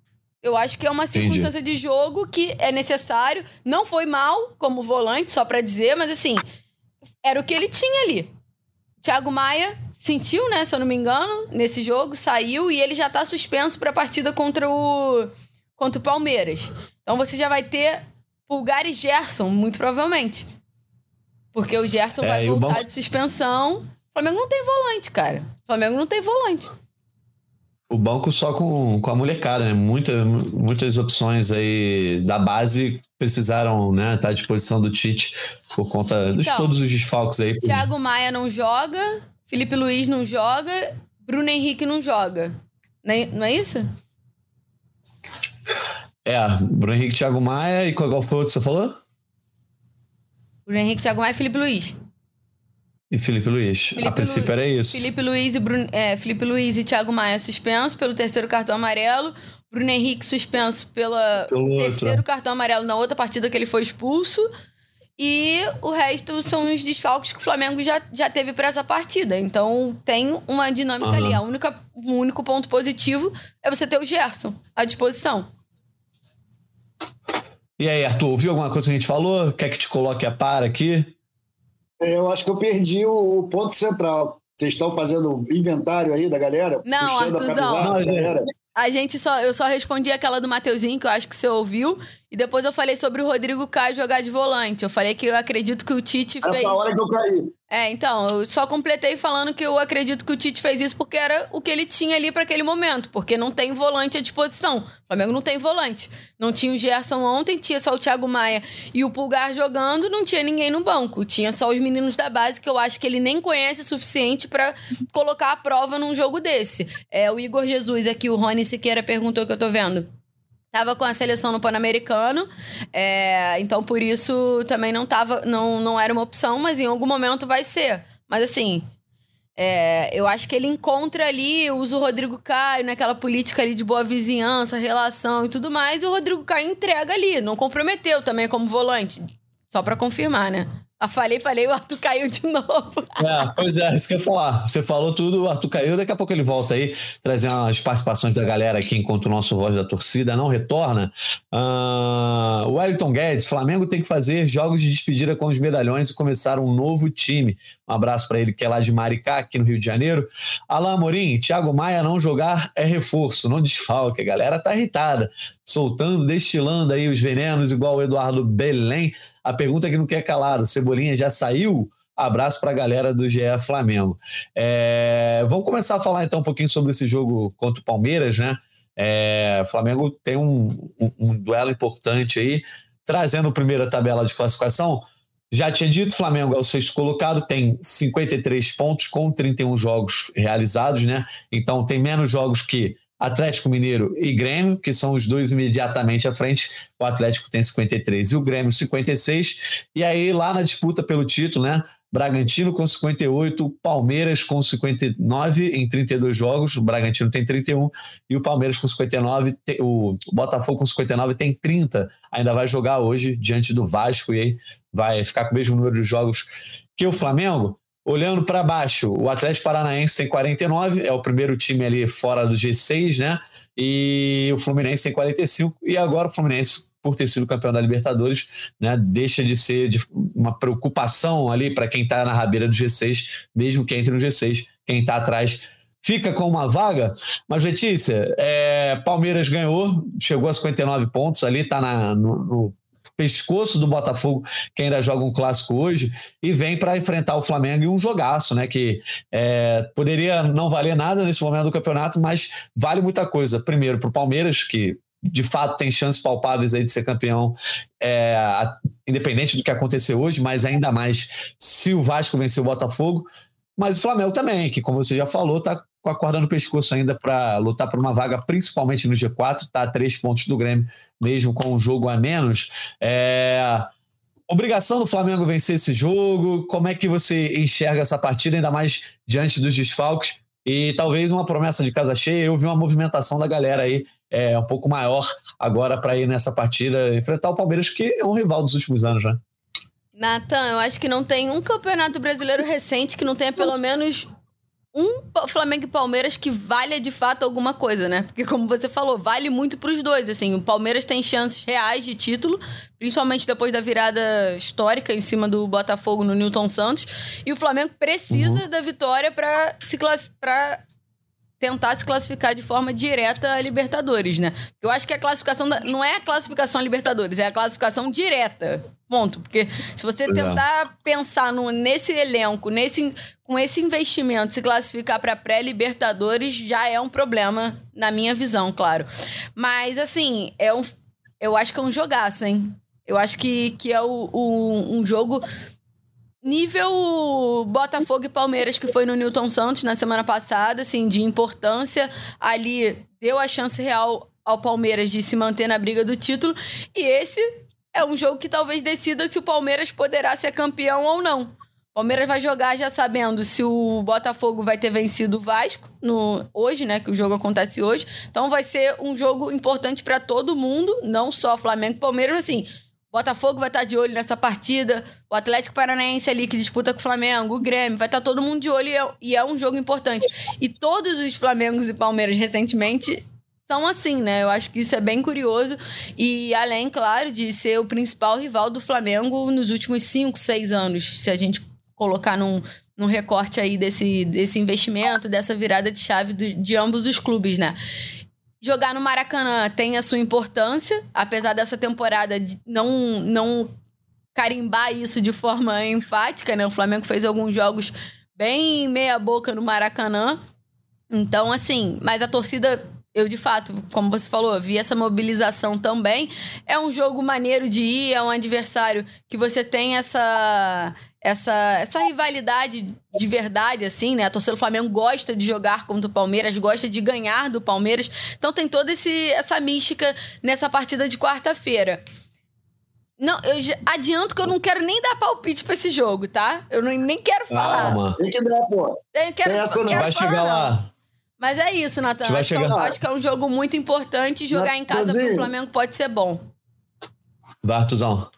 Eu acho que é uma circunstância Entendi. de jogo que é necessário. Não foi mal como volante, só pra dizer, mas assim, era o que ele tinha ali. Thiago Maia sentiu, né, se eu não me engano, nesse jogo, saiu e ele já tá suspenso pra partida contra o, contra o Palmeiras. Então você já vai ter Pulgar e Gerson, muito provavelmente. Porque o Gerson é, vai voltar banco... de suspensão. O Flamengo não tem volante, cara. Flamengo não tem volante. O banco só com, com a molecada, né? Muita, muitas opções aí da base precisaram, né, estar à disposição do Tite por conta de então, todos os desfalques aí. Thiago Maia não joga, Felipe Luiz não joga, Bruno Henrique não joga. Não é isso? É, Bruno Henrique, Thiago Maia e qual foi o outro que você falou? Bruno Henrique, Thiago Maia e Felipe Luiz. E Felipe Luiz. Felipe a princípio Lu... era isso. Felipe Luiz, e Bruno... é, Felipe Luiz e Thiago Maia suspenso pelo terceiro cartão amarelo. Bruno Henrique suspenso pela pelo terceiro outro. cartão amarelo na outra partida que ele foi expulso. E o resto são os desfalques que o Flamengo já, já teve para essa partida. Então tem uma dinâmica uhum. ali. A única, o único ponto positivo é você ter o Gerson à disposição. E aí, Arthur, ouviu alguma coisa que a gente falou? Quer que te coloque a par aqui? Eu acho que eu perdi o ponto central. Vocês estão fazendo inventário aí da galera? Não, Arthurzão. Não, galera. A gente só, eu só respondi aquela do Mateuzinho, que eu acho que você ouviu. E depois eu falei sobre o Rodrigo Caio jogar de volante. Eu falei que eu acredito que o Tite fez... Essa hora que eu caí. É, então, eu só completei falando que eu acredito que o Tite fez isso porque era o que ele tinha ali para aquele momento. Porque não tem volante à disposição. O Flamengo não tem volante. Não tinha o Gerson ontem, tinha só o Thiago Maia e o Pulgar jogando, não tinha ninguém no banco. Tinha só os meninos da base, que eu acho que ele nem conhece o suficiente para colocar a prova num jogo desse. É, o Igor Jesus aqui, o Rony Siqueira perguntou o que eu tô vendo. Tava com a seleção no Pan-Americano, é, então por isso também não, tava, não, não era uma opção, mas em algum momento vai ser. Mas assim, é, eu acho que ele encontra ali, usa o Rodrigo Caio naquela política ali de boa vizinhança, relação e tudo mais, e o Rodrigo Caio entrega ali, não comprometeu também como volante, só pra confirmar, né? Ah, falei, falei, o Arthur caiu de novo. É, pois é, isso que eu ia falar. Você falou tudo, o Arthur caiu, daqui a pouco ele volta aí, trazer umas participações da galera aqui enquanto o nosso voz da torcida não retorna. Uh, o Wellington Guedes, Flamengo tem que fazer jogos de despedida com os medalhões e começar um novo time. Um abraço para ele que é lá de Maricá, aqui no Rio de Janeiro. Alain Amorim, Thiago Maia não jogar é reforço, não desfalque. A galera tá irritada, soltando, destilando aí os venenos, igual o Eduardo Belém. A pergunta que não quer calar, o Cebolinha já saiu? Abraço para a galera do G E Flamengo. É, vamos começar a falar então um pouquinho sobre esse jogo contra o Palmeiras, né? É, o Flamengo tem um, um, um duelo importante aí, trazendo a primeira tabela de classificação. Já tinha dito, o Flamengo é o sexto colocado, tem cinquenta e três pontos com trinta e um jogos realizados, né? Então tem menos jogos que Atlético Mineiro e Grêmio, que são os dois imediatamente à frente. O Atlético tem cinquenta e três e o Grêmio cinquenta e seis. E aí lá na disputa pelo título, né? Bragantino com cinquenta e oito, Palmeiras com cinquenta e nove em trinta e dois jogos, o Bragantino tem trinta e um e o Palmeiras com cinquenta e nove, o Botafogo com cinquenta e nove tem trinta, ainda vai jogar hoje diante do Vasco e aí vai ficar com o mesmo número de jogos que o Flamengo. Olhando para baixo, o Atlético Paranaense tem quarenta e nove, é o primeiro time ali fora do G seis, né? E o Fluminense tem quarenta e cinco, e agora o Fluminense, por ter sido campeão da Libertadores, né, deixa de ser de uma preocupação ali para quem está na rabeira do G seis, mesmo que entre no G seis, quem está atrás fica com uma vaga. Mas, Letícia, é, Palmeiras ganhou, chegou a cinquenta e nove pontos, ali está no, no pescoço do Botafogo, que ainda joga um clássico hoje, e vem para enfrentar o Flamengo em um jogaço, né, que é, poderia não valer nada nesse momento do campeonato, mas vale muita coisa. Primeiro para o Palmeiras, que de fato tem chances palpáveis aí de ser campeão, é, independente do que acontecer hoje, mas ainda mais se o Vasco vencer o Botafogo. Mas o Flamengo também, que como você já falou, está com a corda no pescoço ainda para lutar por uma vaga, principalmente no G quatro, está a três pontos do Grêmio, mesmo com um jogo a menos. É... Obrigação do Flamengo vencer esse jogo? Como é que você enxerga essa partida, ainda mais diante dos desfalques? E talvez uma promessa de casa cheia. Eu vi uma movimentação da galera aí é, um pouco maior agora para ir nessa partida enfrentar o Palmeiras, que é um rival dos últimos anos, né? Natan, eu acho que não tem um campeonato brasileiro recente que não tenha pelo menos um Flamengo e Palmeiras que valha de fato alguma coisa, né? Porque como você falou, vale muito pros dois, assim. O Palmeiras tem chances reais de título, principalmente depois da virada histórica em cima do Botafogo no Newton Santos. E o Flamengo precisa uhum. da vitória para se classificar, tentar se classificar de forma direta a Libertadores, né? Eu acho que a classificação da, não é a classificação a Libertadores, é a classificação direta. Ponto. Porque se você tentar pensar no, nesse elenco, nesse, com esse investimento, se classificar para pré-Libertadores, já é um problema, na minha visão, claro. Mas, assim, é um, eu acho que é um jogaço, hein? Eu acho que, que é o, o, um jogo... Nível Botafogo e Palmeiras, que foi no Newton Santos na semana passada, assim, de importância. Ali deu a chance real ao Palmeiras de se manter na briga do título. E esse é um jogo que talvez decida se o Palmeiras poderá ser campeão ou não. O Palmeiras vai jogar já sabendo se o Botafogo vai ter vencido o Vasco no, hoje, né? Que o jogo acontece hoje. Então vai ser um jogo importante para todo mundo, não só Flamengo e Palmeiras, mas assim... Botafogo vai estar de olho nessa partida, o Atlético Paranaense ali que disputa com o Flamengo, o Grêmio, vai estar todo mundo de olho e é, e é um jogo importante. E todos os Flamengos e Palmeiras recentemente são assim, né? Eu acho que isso é bem curioso e além, claro, de ser o principal rival do Flamengo nos últimos cinco, seis anos, se a gente colocar num, num recorte aí desse, desse investimento, dessa virada de chave de, de ambos os clubes, né? Jogar no Maracanã tem a sua importância, apesar dessa temporada de não, não carimbar isso de forma enfática, né? O Flamengo fez alguns jogos bem meia-boca no Maracanã. Então, assim, mas a torcida, eu de fato, como você falou, vi essa mobilização também. É um jogo maneiro de ir, é um adversário que você tem essa... Essa, essa rivalidade de verdade, assim, né? A torcida do Flamengo gosta de jogar contra o Palmeiras, gosta de ganhar do Palmeiras. Então tem toda esse, essa mística nessa partida de quarta-feira. Não, eu já adianto que eu não quero nem dar palpite pra esse jogo, tá? Eu não, nem quero falar. Calma. Tem que dar, pô. Eu quero, Tem essa não. quero vai falar, chegar não. lá. Mas é isso, Natan. Vai acho, chegar. que, acho que é um jogo muito importante. Jogar em casa pro Flamengo pode ser bom. Bartuzão.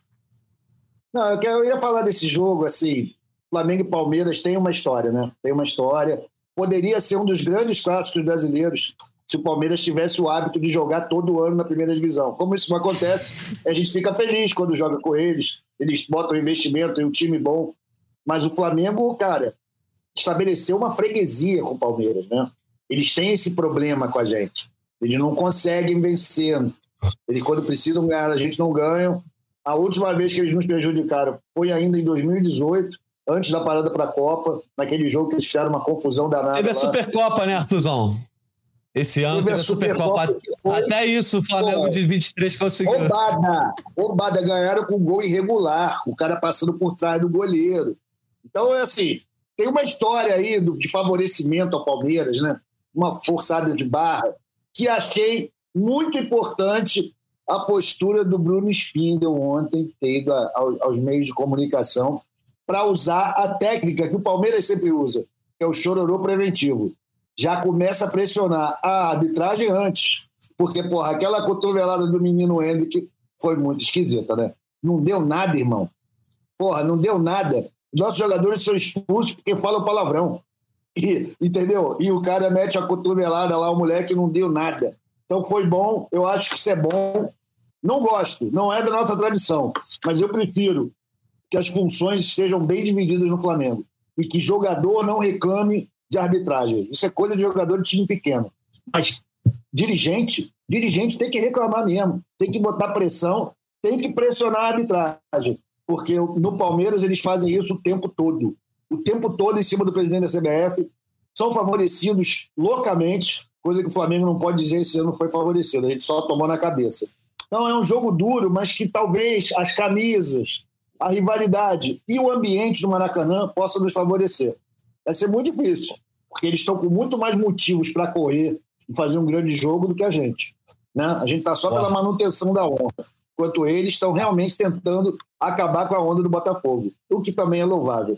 Não, eu, quero, eu ia falar desse jogo, assim, Flamengo e Palmeiras tem uma história, né? Tem uma história. Poderia ser um dos grandes clássicos brasileiros se o Palmeiras tivesse o hábito de jogar todo ano na primeira divisão. Como isso não acontece, a gente fica feliz quando joga com eles, eles botam investimento em um time bom. Mas o Flamengo, cara, estabeleceu uma freguesia com o Palmeiras, né? Eles têm esse problema com a gente. Eles não conseguem vencer. Eles, quando precisam ganhar, a gente não ganha. A última vez que eles nos prejudicaram foi ainda em dois mil e dezoito, antes da parada para a Copa, naquele jogo que eles criaram uma confusão danada. Teve a lá. Supercopa, né, Artuzão? Esse ano teve, teve a Supercopa. Super Até isso, o Flamengo Pô, de vinte e três conseguiu. Roubada! Roubada, ganharam com gol irregular, o cara passando por trás do goleiro. Então, é assim, tem uma história aí do, de favorecimento ao Palmeiras, né? Uma forçada de barra, que achei muito importante a postura do Bruno Spindel ontem, ter ido a, a, aos meios de comunicação, para usar a técnica que o Palmeiras sempre usa, que é o chororô preventivo. Já começa a pressionar a arbitragem antes, porque, porra, aquela cotovelada do menino Hendrick foi muito esquisita, né? Não deu nada, irmão. Porra, não deu nada. Nossos jogadores são expulsos porque falam palavrão. E, entendeu? E o cara mete a cotovelada lá, o moleque não deu nada. Então foi bom, eu acho que isso é bom. Não gosto, não é da nossa tradição, mas eu prefiro que as funções estejam bem divididas no Flamengo e que jogador não reclame de arbitragem. Isso é coisa de jogador de time pequeno. Mas dirigente, dirigente tem que reclamar mesmo, tem que botar pressão, tem que pressionar a arbitragem, porque no Palmeiras eles fazem isso o tempo todo. O tempo todo em cima do presidente da C B F, são favorecidos loucamente, coisa que o Flamengo não pode dizer esse ano foi favorecido, a gente só tomou na cabeça. Então é um jogo duro, mas que talvez as camisas, a rivalidade e o ambiente do Maracanã possam nos favorecer. Vai ser muito difícil, porque eles estão com muito mais motivos para correr e fazer um grande jogo do que a gente. Né? A gente está só pela manutenção da onda, enquanto eles estão realmente tentando acabar com a onda do Botafogo, o que também é louvável.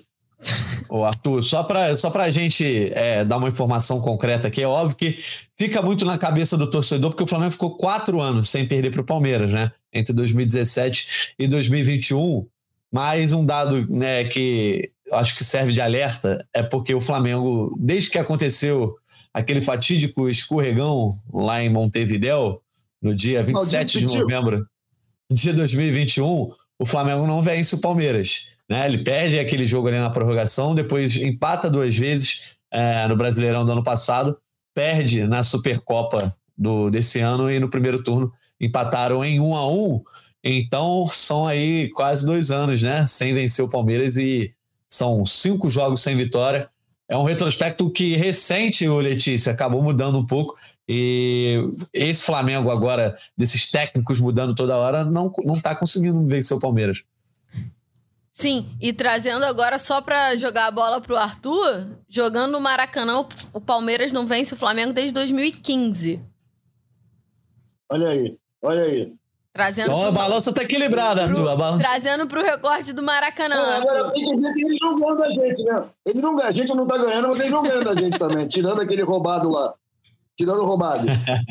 Ô Arthur, só para só a gente é, dar uma informação concreta aqui, é óbvio que fica muito na cabeça do torcedor, porque o Flamengo ficou quatro anos sem perder para o Palmeiras, né? Entre dois mil e dezessete e dois mil e vinte e um. Mas um dado, né, que eu acho que serve de alerta é porque o Flamengo, desde que aconteceu aquele fatídico escorregão lá em Montevidéu, no dia vinte e sete de novembro de dois mil e vinte e um, o Flamengo não vence o Palmeiras. Né? Ele perde aquele jogo ali na prorrogação, depois empata duas vezes é, no Brasileirão do ano passado, perde na Supercopa do, desse ano e no primeiro turno empataram em um a um. Então são aí quase dois anos, né, sem vencer o Palmeiras e são cinco jogos sem vitória. É um retrospecto que recente, o Letícia, acabou mudando um pouco. E esse Flamengo agora, desses técnicos mudando toda hora, não não está conseguindo vencer o Palmeiras. Sim, e trazendo agora só para jogar a bola pro Arthur, jogando no Maracanã, o Palmeiras não vence o Flamengo desde dois mil e quinze. Olha aí, olha aí. Trazendo então pro... a balança tá equilibrada, pro... Arthur. A balança... Trazendo pro recorte do Maracanã. É, agora tem que ver que eles não ganham da gente, né? Ele não ganha, a gente não tá ganhando, mas eles não ganham da gente também, tirando aquele roubado lá. Tirando o roubado.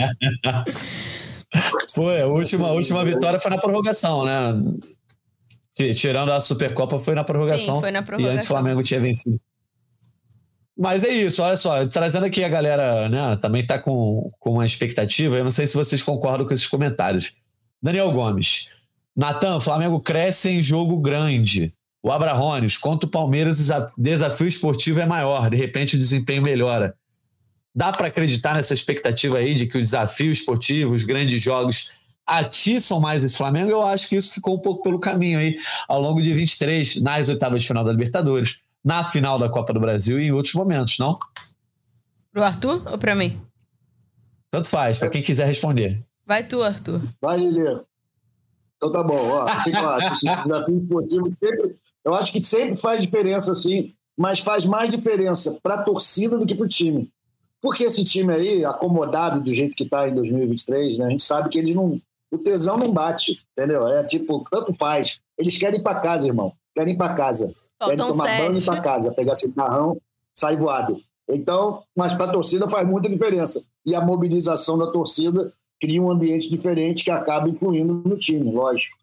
Foi, a última, a última vitória foi na prorrogação, né? Tirando a Supercopa, foi na prorrogação. Sim, foi na prorrogação. E antes o Flamengo tinha vencido. Mas é isso, olha só. Trazendo aqui a galera, né? Também tá com, com uma expectativa. Eu não sei se vocês concordam com esses comentários. Daniel Gomes. Natan, Flamengo cresce em jogo grande. O Abrahones, contra o Palmeiras, o desafio esportivo é maior. De repente o desempenho melhora. Dá para acreditar nessa expectativa aí de que o desafio esportivo, os grandes jogos atiçam mais esse Flamengo? Eu acho que isso ficou um pouco pelo caminho aí ao longo de vinte e três, nas oitavas de final da Libertadores, na final da Copa do Brasil e em outros momentos, não? Pro Arthur ou pra mim? Tanto faz, para quem quiser responder. Vai tu, Arthur. Vai, Lili. Então tá bom. Ó, tem que falar, esse desafio esportivo sempre, eu acho que sempre faz diferença, sim, mas faz mais diferença para a torcida do que para o time. Porque esse time aí, acomodado do jeito que está em dois mil e vinte e três, né, a gente sabe que eles não, o tesão não bate, entendeu? É tipo, tanto faz. Eles querem ir para casa, irmão. Querem ir para casa. Querem tomar banho e ir para casa. Pegar esse carrão, sair voado. Então, mas para a torcida faz muita diferença. E a mobilização da torcida cria um ambiente diferente que acaba influindo no time, lógico.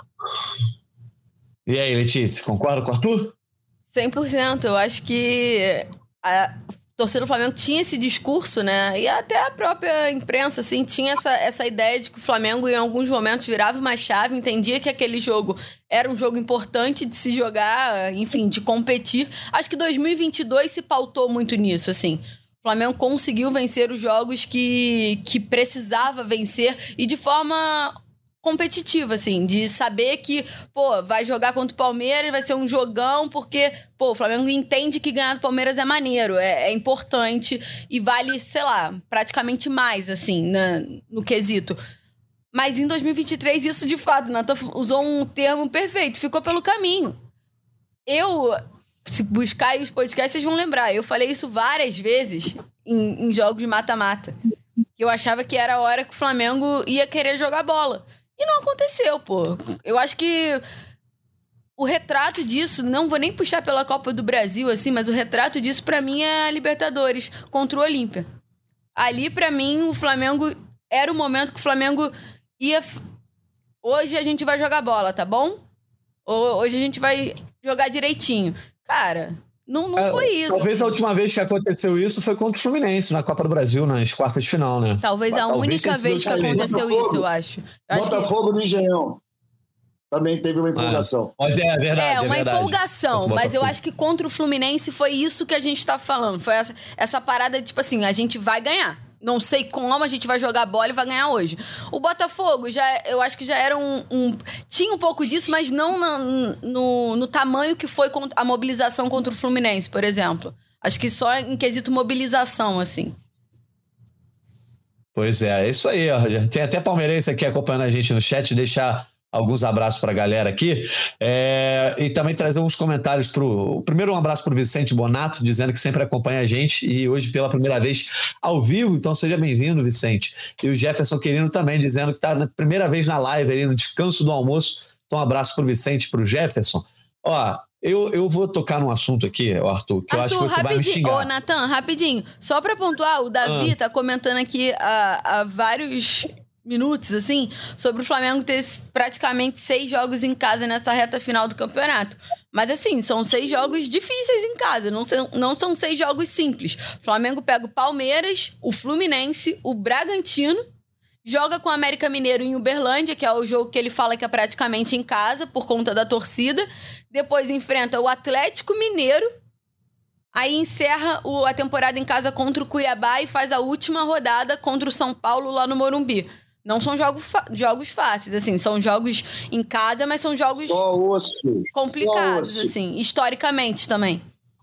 E aí, Letícia, concorda com o Arthur? cem por cento. Eu acho que a torcida do Flamengo tinha esse discurso, né? E até a própria imprensa, assim, tinha essa, essa ideia de que o Flamengo, em alguns momentos, virava uma chave, entendia que aquele jogo era um jogo importante de se jogar, enfim, de competir. Acho que dois mil e vinte e dois se pautou muito nisso, assim. O Flamengo conseguiu vencer os jogos que, que precisava vencer e de forma competitiva, assim, de saber que, pô, vai jogar contra o Palmeiras, vai ser um jogão, porque, pô, o Flamengo entende que ganhar do Palmeiras é maneiro, é, é importante e vale, sei lá, praticamente mais, assim, na, no quesito. Mas em dois mil e vinte e três, isso de fato, Natan usou um termo perfeito, ficou pelo caminho. Eu, se buscar aí os podcasts, vocês vão lembrar, eu falei isso várias vezes em, em jogos de mata-mata, que eu achava que era a hora que o Flamengo ia querer jogar bola. E não aconteceu, pô. Eu acho que o retrato disso, não vou nem puxar pela Copa do Brasil, assim, mas o retrato disso, pra mim, é a Libertadores contra o Olímpia. Ali, pra mim, o Flamengo... Era o momento que o Flamengo ia... Hoje a gente vai jogar bola, tá bom? Hoje a gente vai jogar direitinho. Cara... Não, não é, foi isso. Talvez assim. A última vez que aconteceu isso foi contra o Fluminense, na Copa do Brasil, nas quartas de final, né? Talvez a talvez única vez que aconteceu Botafogo, isso, eu acho. Eu Botafogo acho que... no Engenhão. Também teve uma empolgação. Ah, pode, é, é verdade. É, uma é verdade. empolgação, mas eu acho que contra o Fluminense foi isso que a gente tá falando. Foi essa, essa parada de, tipo assim, a gente vai ganhar. Não sei como a gente vai jogar bola e vai ganhar hoje. O Botafogo, já, eu acho que já era um, um... Tinha um pouco disso, mas não na, no, no tamanho que foi a mobilização contra o Fluminense, por exemplo. Acho que só em quesito mobilização, assim. Pois é, é isso aí. Ó. Tem até palmeirense aqui acompanhando a gente no chat, deixar alguns abraços para a galera aqui. É, e também trazer alguns comentários para o... Primeiro, um abraço para o Vicente Bonato, dizendo que sempre acompanha a gente e hoje pela primeira vez ao vivo, então seja bem-vindo, Vicente. E o Jefferson Querino também, dizendo que está na primeira vez na live, ali no descanso do almoço. Então, um abraço para o Vicente e para o Jefferson. Ó, eu, eu vou tocar num assunto aqui, Arthur, que Arthur, eu acho que você vai me xingar. Ô, Natan, rapidinho, só para pontuar, o Davi ah. tá comentando aqui há, há vários... minutos, assim, sobre o Flamengo ter praticamente seis jogos em casa nessa reta final do campeonato. Mas, assim, são seis jogos difíceis em casa, não são, não são seis jogos simples. O Flamengo pega o Palmeiras, o Fluminense, o Bragantino, joga com o América Mineiro em Uberlândia, que é o jogo que ele fala que é praticamente em casa, por conta da torcida. Depois enfrenta o Atlético Mineiro Aí encerra o, a temporada em casa contra o Cuiabá e faz a última rodada contra o São Paulo lá no Morumbi. Não são jogos, jogos fáceis, assim. São jogos em casa, mas são jogos Só osso. complicados, Só osso. assim. Historicamente também.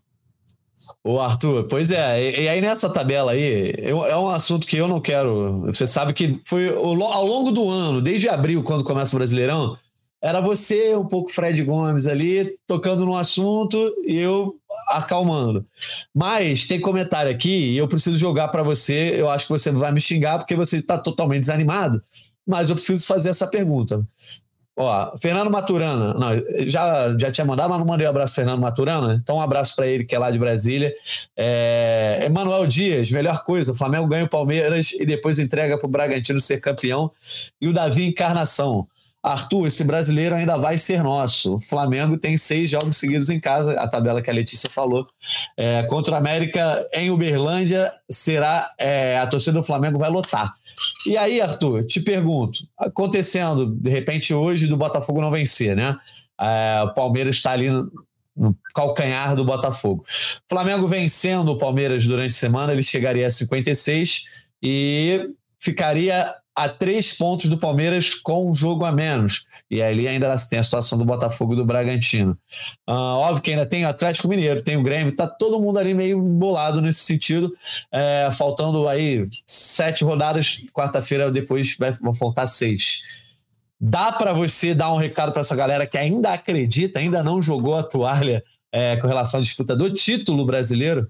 Ô, Arthur, pois é. E, e aí nessa tabela aí, eu, é um assunto que eu não quero... Você sabe que foi ao, ao longo do ano, desde abril, quando começa o Brasileirão, era você, um pouco Fred Gomes ali, tocando no assunto e eu acalmando. Mas tem comentário aqui e eu preciso jogar para você. Eu acho que você vai me xingar porque você está totalmente desanimado, mas eu preciso fazer essa pergunta. Ó, Fernando Maturana, não, já, já tinha mandado, mas não mandei um abraço para Fernando Maturana, então um abraço para ele que é lá de Brasília. É, Emanuel Dias, melhor coisa, o Flamengo ganha o Palmeiras e depois entrega para o Bragantino ser campeão. E o Davi Encarnação, Arthur, esse brasileiro ainda vai ser nosso. O Flamengo tem seis jogos seguidos em casa, a tabela que a Letícia falou. É, contra o América em Uberlândia, será, é, a torcida do Flamengo vai lotar. E aí, Arthur, te pergunto, acontecendo, de repente, hoje do Botafogo não vencer, né? É, o Palmeiras está ali no, no calcanhar do Botafogo. O Flamengo vencendo o Palmeiras durante a semana, ele chegaria a cinquenta e seis e ficaria a três pontos do Palmeiras com um jogo a menos. E ali ainda tem a situação do Botafogo e do Bragantino. Uh, óbvio que ainda tem o Atlético Mineiro, tem o Grêmio, tá todo mundo ali meio bolado nesse sentido. É, faltando aí sete rodadas, quarta-feira depois vai, vão faltar seis. Dá para você dar um recado para essa galera que ainda acredita, ainda não jogou a toalha é, com relação à disputa do título brasileiro?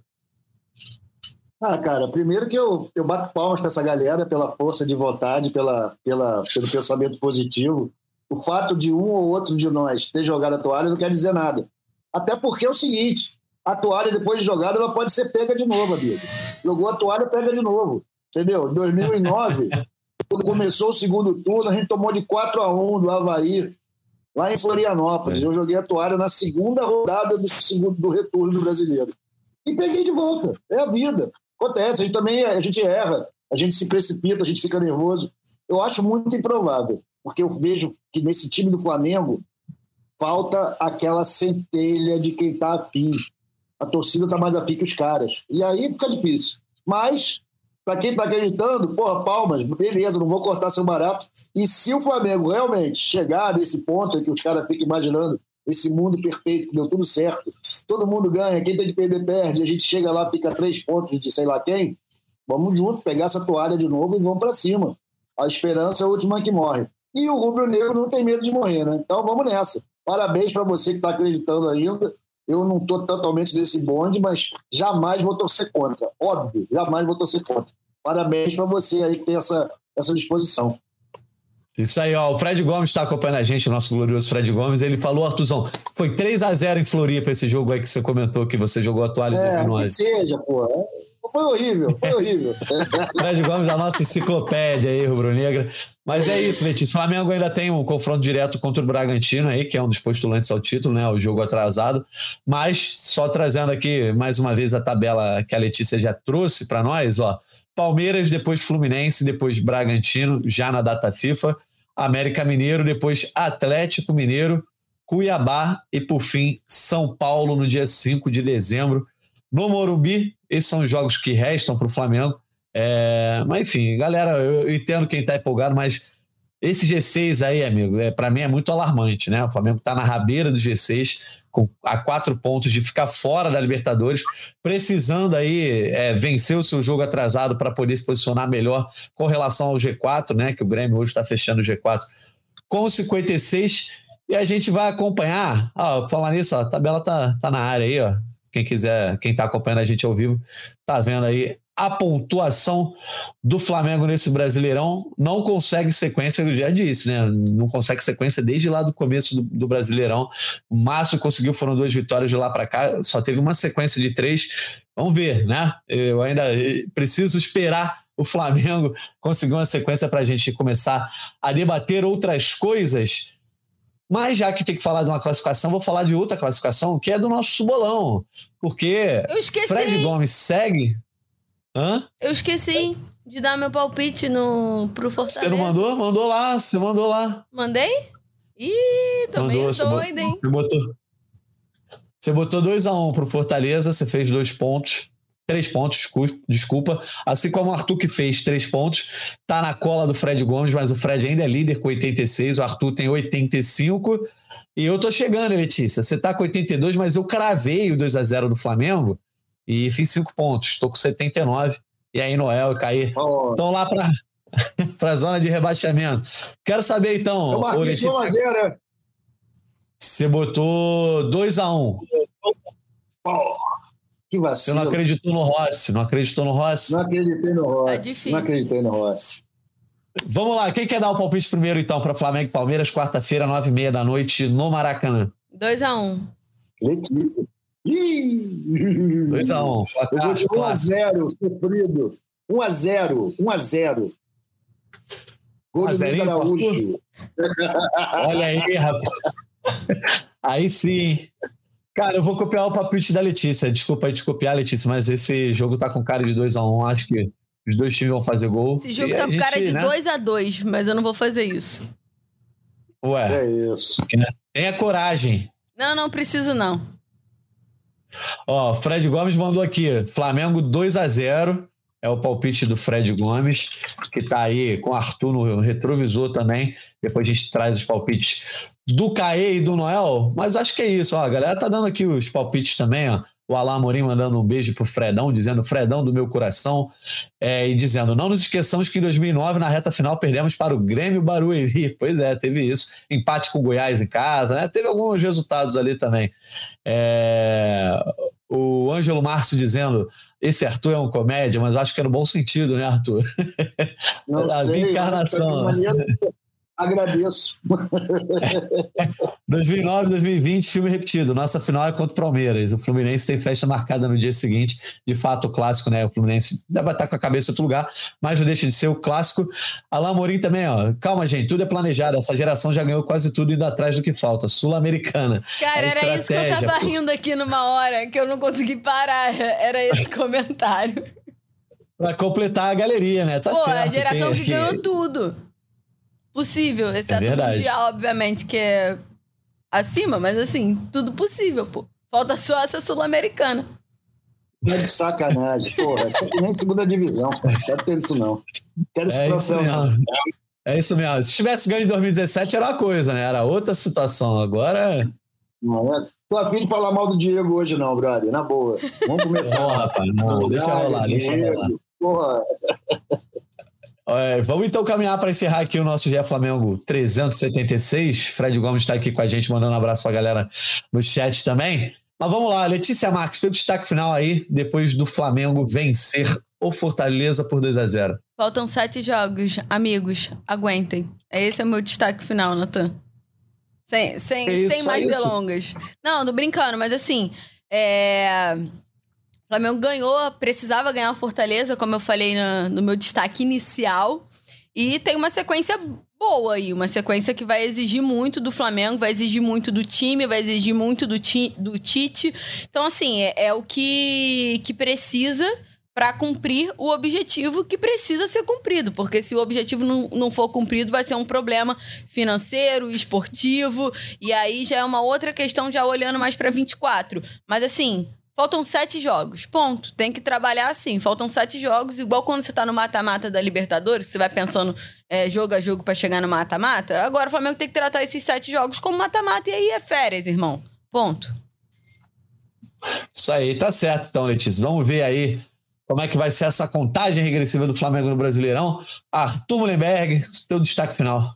Ah, cara, primeiro que eu, eu bato palmas para essa galera pela força de vontade, pela, pela, pelo pensamento positivo. O fato de um ou outro de nós ter jogado a toalha não quer dizer nada. Até porque é o seguinte, a toalha depois de jogada ela pode ser pega de novo, amigo. Jogou a toalha, pega de novo. Entendeu? Em dois mil e nove, quando começou o segundo turno, a gente tomou de quatro a um do Avaí, lá em Florianópolis. É. Eu joguei a toalha na segunda rodada do, segundo, do retorno do Brasileiro. E peguei de volta. É a vida. Acontece, a gente também a gente erra, a gente se precipita, a gente fica nervoso. Eu acho muito improvável, porque eu vejo que nesse time do Flamengo falta aquela centelha de quem está afim. A torcida está mais afim que os caras. E aí fica difícil. Mas, para quem está acreditando, porra, palmas, beleza, não vou cortar seu barato. E se o Flamengo realmente chegar nesse ponto em que os caras ficam imaginando esse mundo perfeito, que deu tudo certo, todo mundo ganha, quem tem que perder, perde, a gente chega lá, fica três pontos de sei lá quem, vamos junto, pegar essa toalha de novo e vamos para cima. A esperança é a última que morre. E o rubro-negro não tem medo de morrer, né? Então vamos nessa. Parabéns para você que está acreditando ainda. Eu não estou totalmente nesse bonde, mas jamais vou torcer contra. Óbvio, jamais vou torcer contra. Parabéns para você aí que tem essa, essa disposição. Isso aí, ó, o Fred Gomes está acompanhando a gente, o nosso glorioso Fred Gomes, ele falou, Arthurzão, foi três a zero em Floripa esse jogo aí que você comentou, que você jogou a toalha. É, que seja, pô, foi horrível, foi horrível. Fred Gomes, a nossa enciclopédia aí, rubro-negra. Mas é isso, Letícia, o Flamengo ainda tem um confronto direto contra o Bragantino aí, que é um dos postulantes ao título, né, o jogo atrasado, mas só trazendo aqui mais uma vez a tabela que a Letícia já trouxe para nós, ó, Palmeiras, depois Fluminense, depois Bragantino, já na data FIFA, América Mineiro, depois Atlético Mineiro, Cuiabá e, por fim, São Paulo no dia cinco de dezembro, no Morumbi. Esses são os jogos que restam para o Flamengo. É, mas, enfim, galera, eu entendo quem está empolgado, mas esse G seis aí, amigo, é, para mim é muito alarmante, né? O Flamengo está na rabeira do G seis, com, a quatro pontos de ficar fora da Libertadores, precisando aí é, vencer o seu jogo atrasado para poder se posicionar melhor com relação ao G quatro, né? Que o Grêmio hoje está fechando o G quatro com cinquenta e seis, e a gente vai acompanhar. Ó, falar nisso, ó, a tabela tá, tá na área aí, ó. Quem quiser, quem está acompanhando a gente ao vivo, tá vendo aí a pontuação do Flamengo nesse Brasileirão. Não consegue sequência, eu já disse, né? Não consegue sequência desde lá do começo do, do Brasileirão. O máximo conseguiu foram duas vitórias de lá para cá, só teve uma sequência de três. Vamos ver, né? Eu ainda preciso esperar o Flamengo conseguir uma sequência para a gente começar a debater outras coisas. Mas já que tem que falar de uma classificação, vou falar de outra classificação, que é do nosso bolão. Porque eu esqueci. Fred Gomes segue... Hã? Eu esqueci de dar meu palpite no, pro Fortaleza. Você não mandou? Mandou lá, você mandou lá. Mandei? Ih, tô mandou, meio você doida, hein? Você botou, Você botou dois a um pro Fortaleza, você fez dois pontos, três pontos, desculpa. Assim como o Arthur, que fez três pontos, tá na cola do Fred Gomes, mas o Fred ainda é líder com oitenta e seis, o Arthur tem oitenta e cinco. E eu tô chegando, Letícia. Você tá com oitenta e dois, mas eu cravei o dois a zero do Flamengo e fiz cinco pontos. Estou com setenta e nove. E aí, Noel e Caí estão lá para a zona de rebaixamento. Quero saber, então, eu marquei Letícia, um a zero, né? Você botou dois a um. Oh, que vacilo. Você não acreditou no Rossi? Não acreditou no Rossi? Não acreditei no Rossi. Tá difícil. Não acreditei no Rossi. Vamos lá. Quem quer dar o palpite primeiro, então, para Flamengo e Palmeiras, quarta-feira, nove e meia da noite, no Maracanã? dois a um. Letícia. dois a um. Eu vou de um a zero, sofrido. um a zero. um a zero. Gol do Luiz Araújo. Olha aí, rapaz. Aí sim. Cara, eu vou copiar o palpite da Letícia. Desculpa aí te copiar, Letícia, mas esse jogo tá com cara de dois a um. Acho que os dois times vão fazer gol. Esse jogo tá com cara de né? dois a dois, mas eu não vou fazer isso. Ué. É isso. Tenha coragem. Não, não preciso não. Ó, Fred Gomes mandou aqui. Flamengo dois a zero. É o palpite do Fred Gomes, que tá aí com o Arthur no retrovisor também. Depois a gente traz os palpites do Caê e do Noel. Mas acho que é isso. Ó, a galera tá dando aqui os palpites também, ó. O Alain Amorim mandando um beijo pro Fredão, dizendo Fredão do meu coração, é, e dizendo, não nos esqueçamos que em dois mil e nove, na reta final, perdemos para o Grêmio Barueri. Pois é, teve isso. Empate com o Goiás em casa, né? Teve alguns resultados ali também. É... O Ângelo Márcio dizendo, esse Arthur é um comédia, mas acho que é no bom sentido, né, Arthur? Não a sei, encarnação. Agradeço. dois mil e nove, dois mil e vinte, filme repetido. Nossa final é contra o Palmeiras. O Fluminense tem festa marcada no dia seguinte. De fato, o clássico, né? O Fluminense deve estar com a cabeça em outro lugar, mas não deixa de ser o clássico. Alain Amorim também, ó. Calma, gente, tudo é planejado. Essa geração já ganhou quase tudo indo atrás do que falta. Sul-Americana. Cara, era isso que eu tava rindo aqui numa hora, que eu não consegui parar. Era esse comentário. Pra completar a galeria, né? Tá Pô, certo. a geração tem que aqui... ganhou tudo. Possível, exceto é o Mundial, obviamente, que é acima, mas assim, tudo possível, pô. Falta só essa Sul-Americana. É de sacanagem, porra. Isso aqui nem segunda divisão, cara. Não quero ter isso, não. Quero esse é troféu, isso não. É isso mesmo. Se tivesse ganho em dois mil e dezessete, era uma coisa, né? Era outra situação. Agora. Não, é... Tô a fim de falar mal do Diego hoje, não, brother. Na boa. Vamos começar. Não, rapaz, não, deixa rolar, deixa rolar. Porra. É, vamos então caminhar para encerrar aqui o nosso G E Flamengo trezentos e setenta e seis. Fred Gomes está aqui com a gente, mandando um abraço para a galera no chat também. Mas vamos lá, Letícia Marques, teu destaque final aí, depois do Flamengo vencer o Fortaleza por dois a zero. Faltam sete jogos, amigos, aguentem. Esse é o meu destaque final, Natan. Sem, sem, isso, sem mais isso. delongas. Não, tô brincando, mas assim, é... o Flamengo ganhou, precisava ganhar o Fortaleza, como eu falei no, no meu destaque inicial. E tem uma sequência boa aí, uma sequência que vai exigir muito do Flamengo, vai exigir muito do time, vai exigir muito do, ti, do Tite. Então, assim, é, é o que, que precisa para cumprir o objetivo que precisa ser cumprido. Porque se o objetivo não, não for cumprido, vai ser um problema financeiro, esportivo. E aí já é uma outra questão, já olhando mais para vinte e quatro. Mas, assim... Faltam sete jogos, ponto. Tem que trabalhar assim. Faltam sete jogos, igual quando você tá no mata-mata da Libertadores, você vai pensando é, jogo a jogo pra chegar no mata-mata. Agora o Flamengo tem que tratar esses sete jogos como mata-mata e aí é férias, irmão. Ponto. Isso aí, tá certo então, Letícia. Vamos ver aí como é que vai ser essa contagem regressiva do Flamengo no Brasileirão. Arthur Mullenberg, teu destaque final.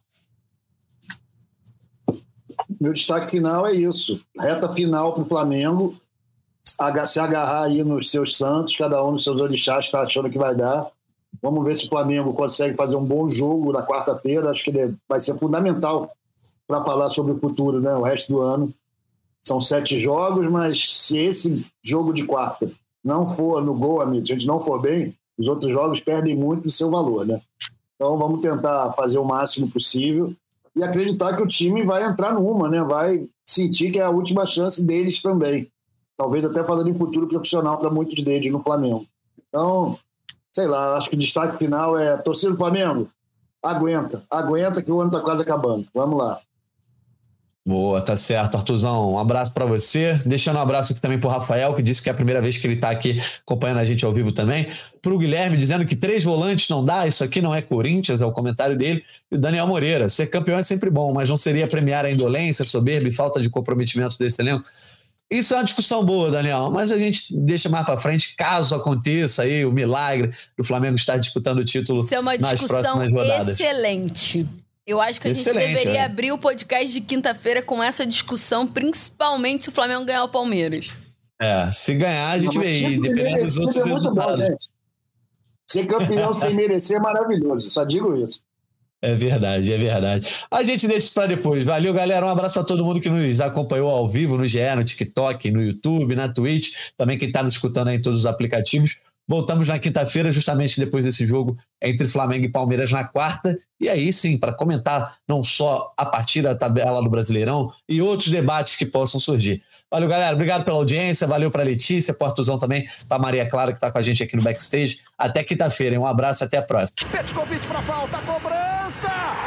Meu destaque final é isso. Reta final pro Flamengo. Se agarrar aí nos seus santos, cada um nos seus orixás está achando que vai dar. Vamos ver se o Flamengo consegue fazer um bom jogo na quarta-feira. Acho que ele vai ser fundamental para falar sobre o futuro, né? O resto do ano. São sete jogos, mas se esse jogo de quarta não for no gol, amigo, se a gente não for bem, os outros jogos perdem muito do seu valor, né? Então vamos tentar fazer o máximo possível e acreditar que o time vai entrar numa, né? Vai sentir que é a última chance deles também. Talvez até falando em futuro profissional para muitos deles no Flamengo. Então, sei lá, acho que o destaque final é torcida do Flamengo, aguenta, aguenta que o ano está quase acabando. Vamos lá. Boa, tá certo, Arthurzão. Um abraço para você. Deixando um abraço aqui também pro Rafael, que disse que é a primeira vez que ele tá aqui acompanhando a gente ao vivo também. Pro Guilherme, dizendo que três volantes não dá, isso aqui não é Corinthians, é o comentário dele. E o Daniel Moreira, ser campeão é sempre bom, mas não seria premiar a indolência, soberba e falta de comprometimento desse elenco? Isso é uma discussão boa, Daniel, mas a gente deixa mais para frente, caso aconteça aí o milagre do Flamengo estar disputando o título Isso é uma nas próximas rodadas. Excelente. Eu acho que a Excelente, gente deveria é. abrir o podcast de quinta-feira com essa discussão, principalmente se o Flamengo ganhar o Palmeiras. É, se ganhar, a gente vê aí, dependendo dos outros é muito resultados. bom, gente. Ser campeão sem merecer é maravilhoso, só digo isso. É verdade, é verdade. A gente deixa isso para depois. Valeu, galera. Um abraço para todo mundo que nos acompanhou ao vivo no G E, no TikTok, no YouTube, na Twitch. Também quem está nos escutando aí em todos os aplicativos. Voltamos na quinta-feira, justamente depois desse jogo entre Flamengo e Palmeiras na quarta. E aí, sim, para comentar não só a partida da tabela do Brasileirão e outros debates que possam surgir. Valeu, galera. Obrigado pela audiência. Valeu para a Letícia, para o Arthurzão também, para a Maria Clara, que está com a gente aqui no backstage. Até quinta-feira. Um abraço, até a próxima. Petkovic para falta, cobrança!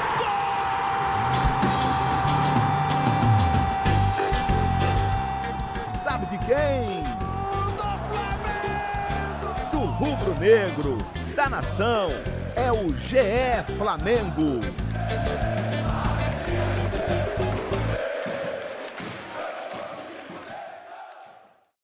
Gol! Sabe de quem? Do rubro-negro, da nação, é o G E Flamengo.